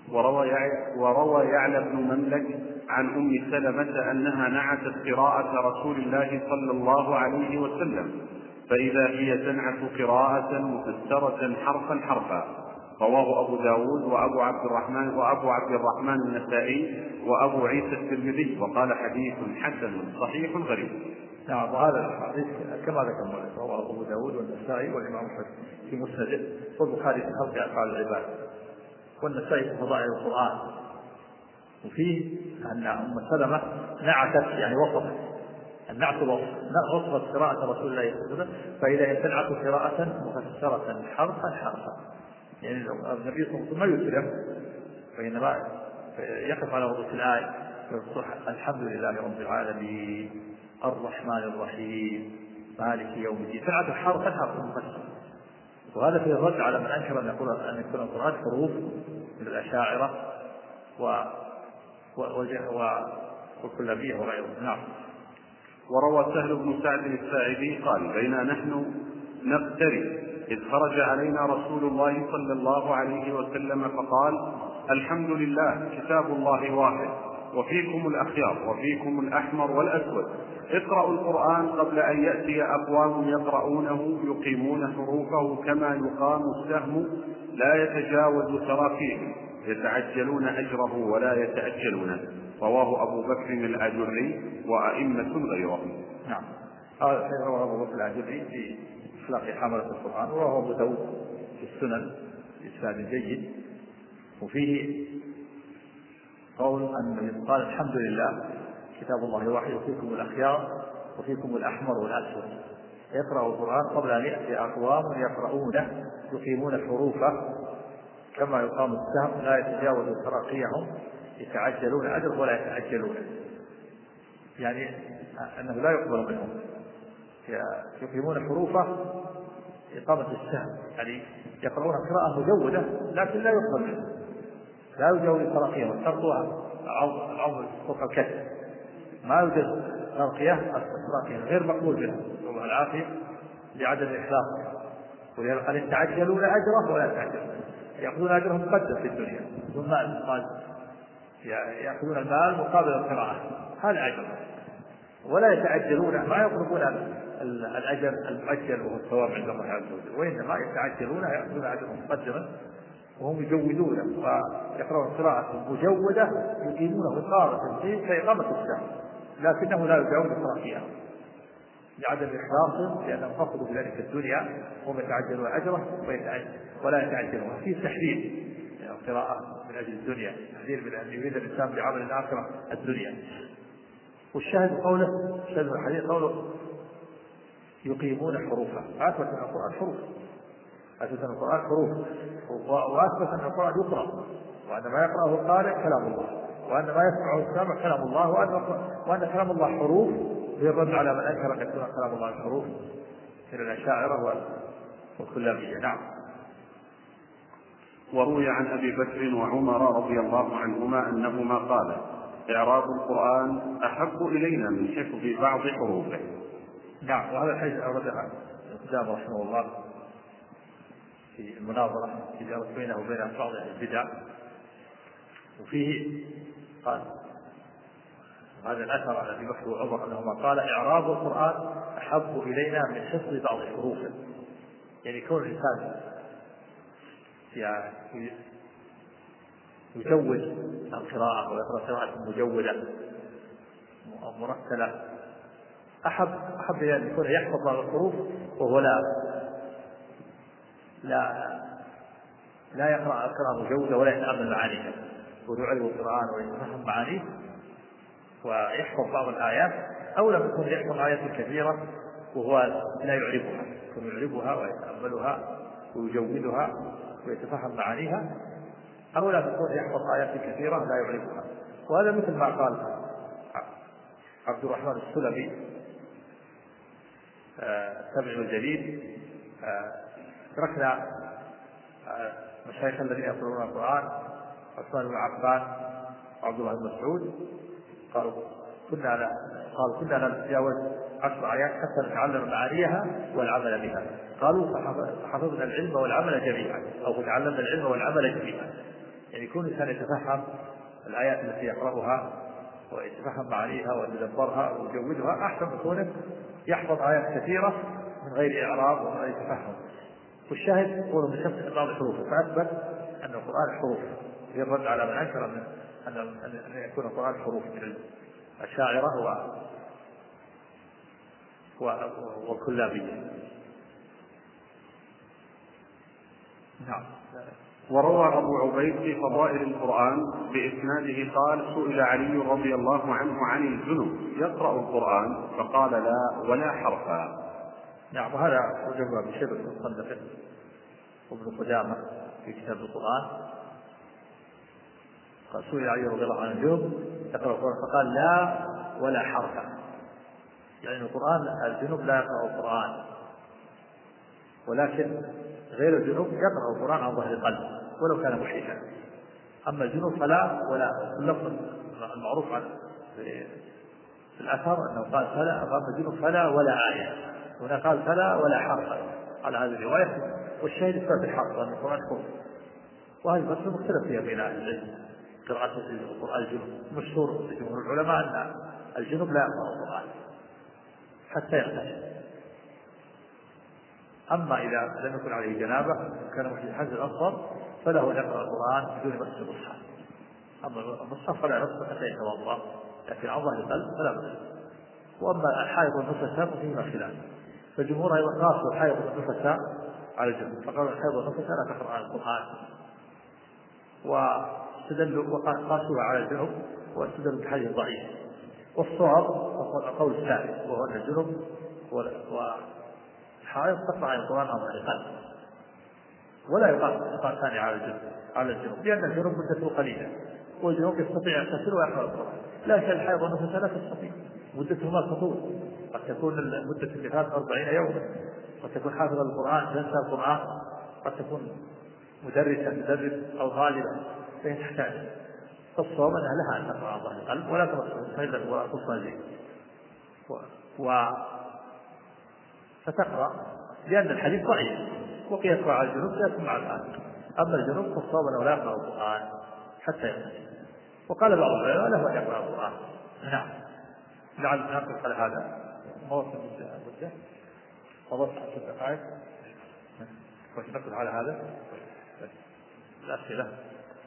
وروى وروى يعلى بن مملك عن أم سلمة أنها نعتت قراءة رسول الله صلى الله عليه وسلم، فإذا هي تنعت قراءة مفسرة حرفا حرفا. رواه أبو داود وأبو عبد الرحمن وأبو عبد الرحمن النسائي وأبو عيسى الترمذي، وقال حديث حسن صحيح غريب.
نعم. وهذا الحديث كما ذكرنا رواه أبو داود والنسائي والإمام أحمد في مسنده، والبخاري في خلق أفعال العباد، والنسائي في فضائل القرآن. وفيه أن أم سلمة نعتت يعني وصفت، النعت وصفت قراءة رسول الله صلى الله عليه وسلم، فإذا تنعت قراءة مفسرة حرفا حرفا، يعني النبي صلى الله عليه وسلم ما يسلم، فإنما يقف على وضوح الآية ويقول الحمد لله رب العالمين الرحمن الرحيم مالك يوم الدين، تنعت حرفا حرفا مفسرا. وهذا في الرد على من أنكر أن يقول أن يكون القرآن حروف من الأشاعرة و والكلابية وغيرهم. نعم.
وروى سهل بن سعد الساعدي قال: بينا نحن نقترب إذ خرج علينا رسول الله صلى الله عليه وسلم فقال: الحمد لله كتاب الله واحد، وفيكم الأخيار وفيكم الأحمر والأسود، اقرأوا القرآن قبل أن يأتي أقوام يقرؤونه يقيمون حروفه كما يقام السهم لا يتجاوز تراكيه، يتعجلون أجره ولا يتأجلونه. رواه أبو بكر الأجري وأئمة غيرهم.
نعم. هذا رواه أبو بكر الأجري في إطلاق حملة القرآن، ورواه أبو داود في السنن بإسناد جيد. وفيه قول أن قال الحمد لله كتاب الله واحد، وفيكم الأخيار وفيكم الأحمر والأسود، يقرأ القرآن قبل أن يأتي أقوام يقرؤونه يقيمون حروفه كما يقام السهم لا يتجاوز تراقيهم، يتعجلون أجر ولا يتعجلون، يعني أنه لا يقبل منهم، يقيمون حروفه إقامة السهم، يعني يقرؤون قراءة مجودة لكن لا يقبل منهم، لا يجاوز تراقيهم، ترقوها العظم فوق الكتف، ما يوجد ترقية التراقية غير مقبول منهم والله العافية لعدم إخلاص. ولذلك قال يتعجلون أجره ولا يتعجلون، يأخذون أجرهم مقدم في الدنيا ثم يأخذون المال مقابل القراءة، هذا أجر، ولا يتعجلون، ما يطلبون الأجر المؤجل وهو الثواب عند الله عز وجل، وإنما يتعجلون يأخذون أجرهم مقدما وهم يجودون ويقرؤون قراءة مجودة يقيمونه إقامة الدين كإقامة السهم، لكنه لا يجاوز تراقيها لعدم إخلاصهم، لأنهم فقدوا بذلك الدنيا وهم يتعجلون أجره ولا يتعجلون. في تحذير القراءة من أجل الدنيا، تحذير من أن يريد الإنسان بعمل الآخرة الدنيا. والشاهد قوله الشاهد الحديث قوله يقيمون حروفه، أثبت أن القرآن حروف، أثبت أن القرآن حروف، وأثبت أن القرآن يقرأ، وأن ما يقرأه القارئ كلام الله، وأن ما يسمعه السامع كلام الله، وأن, وأن كلام الله حروف، بالرد على من أنكر أن يكون كلام الله حروف من الأشاعرة والكلابية. نعم.
وروي عن أبي بكر وعمر رضي الله عنهما أنهما قال: إعراب القرآن أحب إلينا من حفظ بعض حروفه.
نعم. وهذا الحديث أوردها القدامى رحمه الله في المناظرة التي جرت بينه وبين بعض البدع، وفيه قال هذا الأثر على أبي بكر وعمر أنهما قال: إعراب القرآن أحب إلينا من حفظ بعض حروفه، يعني كون الإنسان يجود القراءة ويقرأ قراءة مجودة مرتلة أحب أحب إلى أن يكون يحفظ بعض الحروف وهو لا لا لا يقرأ قراءة مجودة ولا يتأمل معانيها، ويعرف القرآن ويتفهم معانيه ويحفظ بعض الآيات، أو لم يكن يحفظ آيات كثيرة وهو لا يعرفها، يكون يعرفها ويتأملها ويجودها ويتفهم معانيها، أو لم يكن يحفظ آيات كثيرة لا يعرفها. وهذا مثل ما قال عبد الرحمن السلمي التابعي الجليل: تركنا مشايخ الذين يقرؤون القرآن عثمان بن عفان وعبد الله بن مسعود، قالوا كنا لا قالوا كنا لا نتجاوز عشر آيات حتى نتعلم معانيها والعمل بها، قالوا فحفظنا العلم والعمل جميعا، أو تعلمنا العلم والعمل جميعا. يعني يكون الإنسان يتفهم الآيات التي يقرأها ويتفهم معانيها ويتدبرها ويجودها أحسن من كونه يحفظ آيات كثيرة من غير إعراب ومن غير تفهم. والشاهد هو بشرط بعض الحروف، فأثبت أن القرآن حروف، في الرد على من أنكر من أن أن يكون القرآن حروف من الأشاعرة والكلابية.
نعم. وروى أبو عبيد في فضائل القرآن بإسناده قال: سئل علي رضي الله عنه عن الجنب يقرأ القرآن فقال: لا ولا حرفا.
نعم. وهذا وجبه بشبه مصنف وابن قدامة في كتاب القرآن. قال: سئل علي رضي الله عنه عن الجنب يقرأ القرآن فقال: لا ولا حرفا. يعني القرآن الجنوب لا يقرأ القرآن، ولكن غير الجنوب يقرأ القرآن عن ظهر القلب ولو كان محيطا. أما الجنوب فلا ولا. اللفظ المعروف عن في الأثر أنه قال فلا، أما الجنوب فلا ولا آية، هنا قال فلا ولا حرفا على هذه الرواية. والشاهد إثبات الحرف وأن القرآن حرف، وهذه المسألة مختلف فيها بين أهل العلم. قراءة القرآن الجنوب مشهور لجمهور العلماء أن الجنوب لا يقرأ القرآن حتى يغتسل. أما إذا لم يكن عليه جنابة كان محدث الحدث الأصغر فله أن يقرأ القرآن بدون مس المصحف. أما المصحف فلا يمس حتى يتوضأ، لكن عن ظهر القلب فلا بأس. وأما الحائض والنفساء ففيهما خلاف، فالجمهور أيضا قاسوا الحائض والنفساء على الجنوب، فقالوا الحائض والنفساء لا تقرأ على القرآن، واستدلوا وقاسوا على الجنوب واستدلوا بحديث ضعيف. والصواب القول الثالث وهو أن الجنوب والحائض تقرأ على القرآن عن ظهر القلب، ولا يقال ثاني على الجنوب على الجنوب لأن الجنوب مدته قليلة، والجنوب يستطيع أن يغتسل ويقرأ القرآن، لكن الحائض والنفساء لا تستطيع، مدتهما تطول، قد تكون مدة النفاس أربعين يوما، قد تكون حافظة للقرآن تنسى القرآن، قد تكون مدرسة مدرس أو غالبا، فهي تحتاج. فالصواب أنها لها أن تقرأ عن ظهر القلب ولا تفيد ولا تصل زين و فتقرأ، لأن الحديث ضعيف وقي يقرأ على الجنوب لا مع الآن. أما الجنوب فالصواب أنه لا يقرأ القرآن حتى يغتسل. وقال بعض العلماء له أن يقرأ القرآن. نعم. لعل نقف على هذا موضوع المدة وضعت عشر دقائق ونقف على هذا الأسئلة.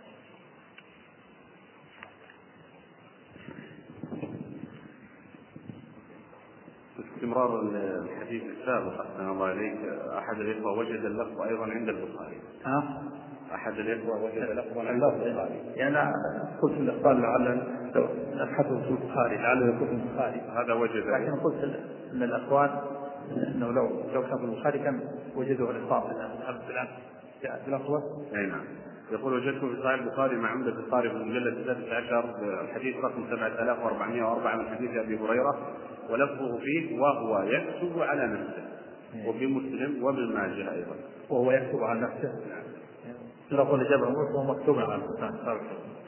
استمرار الحديث السابق أحسن الله إليك، أحد الإخوة وجد اللفظ أيضا عند البخاري.
أه؟
أحد الإخوة وجد لفظا عند البخاري.
يعني أنا قلت الإخوان لعل أبحثه في البخاري لعله يكون في البخاري
هذا وجد،
لكن قلت أن الأخوان أنه لو لو كان في البخاري كان وجدوه الإخوان بالأخوة.
أي نعم. يقول: وجدته في صحيح البخاري مع عمدة القارئ في المجلد السادس عشر الحديث رقم سبعة آلاف وأربعمائة وأربعة من حديث أبي هريرة، ولفظه فيه وهو يكتب على نفسه، وفي مسلم وابن ماجه أيضا
وهو يكتب على نفسه. اللفظ اللي جابه وهو مكتوب على نفسه.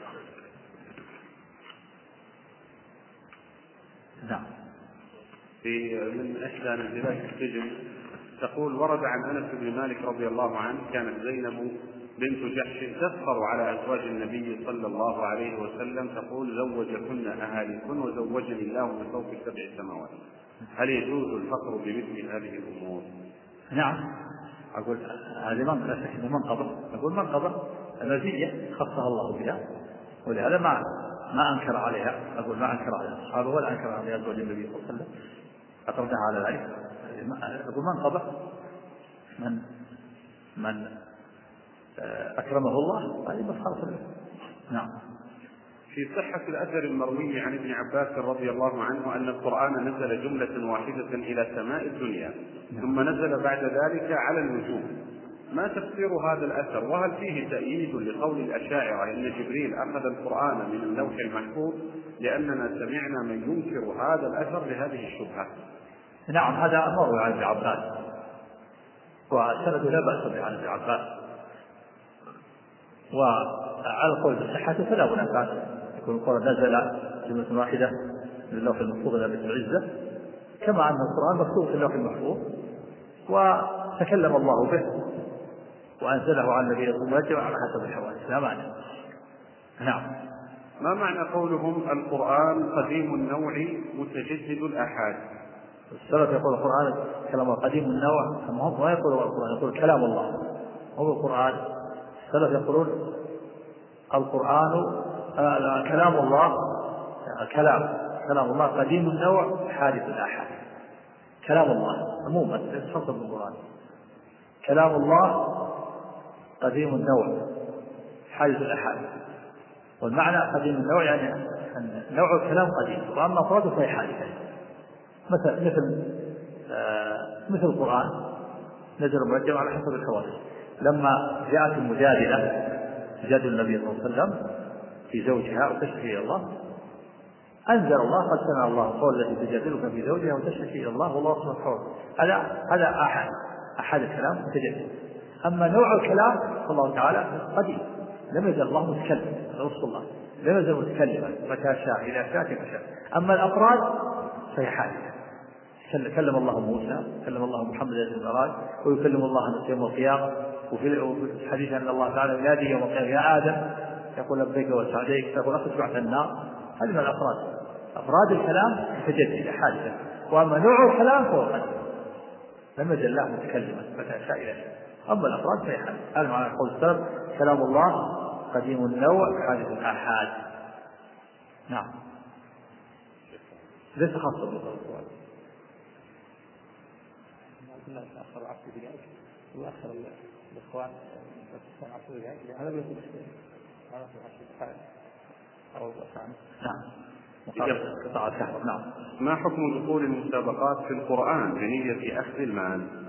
نعم.
في من إحدى نزلات السجن تقول: ورد عن أنس بن مالك رضي الله عنه كانت زينب بنت جحش تفخر على أزواج النبي صلى الله عليه وسلم تقول: زوجكن أهاليكن وزوجني الله من فوق سبع سماوات. هل يجوز الفخر بمثل هذه الأمور؟
نعم. أقول هذه منقبة، أقول منقبة مزية خصها الله بها، ولهذا ما ما أنكر عليها. أقول ما أنكر عليها الصحابة ولا أنكر عليها أزواج النبي صلى الله عليه وسلم، أقرناها على ذلك. أقول منقبة من من أكرمه الله هذه مفخرة له. نعم.
في صحة الأثر المروي عن ابن عباس رضي الله عنه أن القرآن نزل جملة واحدة إلى سماء الدنيا، ثم نزل بعد ذلك على النجوم. ما تفسير هذا الأثر؟ وهل فيه تأييد لقول الأشاعرة إن جبريل أخذ القرآن من اللوح المحفوظ؟ لأننا سمعنا من ينكر هذا الأثر لهذه الشبهة.
نعم. هذا مروي عن ابن عباس وسند لا بأس به عن ابن عباس، وعلى القول بالصحة فلا منافاة، يكون القرآن نزل جملة واحدة من اللوح المحفوظ إلى بيت العزة، كما أن القرآن مكتوب في اللوح المحفوظ وتكلم الله به وأنزله على النبي صلى الله عليه وسلم على حسب الحوادث لا مانع. نعم.
ما معنى قولهم القرآن قديم النوع متجدد الآحاد؟
السلف يقول القرآن كلام قديم النوع، أما هم ما يقولون القرآن، يقول كلام الله هو القرآن. السلف يقولون القرآن آه كلام الله، كلام كلام الله قديم النوع حادث الآحاد. كلام الله عموما يتفضل بالقرآن، كلام الله قديم النوع حادث الآحاد. والمعنى قديم النوع يعني أن نوع الكلام قديم، وأما أفراده فهي حادثة. مثل مثل آه مثل القرآن نزل مرتب على حسب الحوادث. لما جاءت المجادلة تجادل النبي صلى الله عليه وسلم في زوجها وتشتكي إلى الله، أنزل الله قد سمع الله قول التي تجادلك في زوجها وتشتكي إلى الله والله سبحانه وتعالى. هذا هذا أحد أحد الكلام متجدد. أما نوع الكلام فالله تعالى قديم، لم يزل الله متكلم، رسول الله لم يزل متكلما متى شاء إذا شاء كيف شاء. أما الأفراد فهي حادثة. كلم الله موسى، كلم الله محمد عليه الصلاة، ويكلم الله يوم القيامة. وفي الحديث أن الله تعالى ينادي يوم القيامة يا آدم، يقول لبيك وسعديك، يقول أخرج بعد النار. هذه من الأفراد. أفراد الكلام متجددة حادثة، وأما نوع الكلام فهو قديم، لم يزل الله متكلما متى شاء إلى شيء. أما الأفراد فهي حادثة. هذا معنى قول السلف كلام الله قديم النوع حادث الآحاد. نعم. ليس خاصة بالقرآن.
كنا أكثر العصر بذلك وأكثر الإخوان بس العصر بذلك هذا بيكون هذا في العصر الحالي أو الثاني.
نعم.
نعم. ما حكم دخول المسابقات في القرآن بنية أخذ المال؟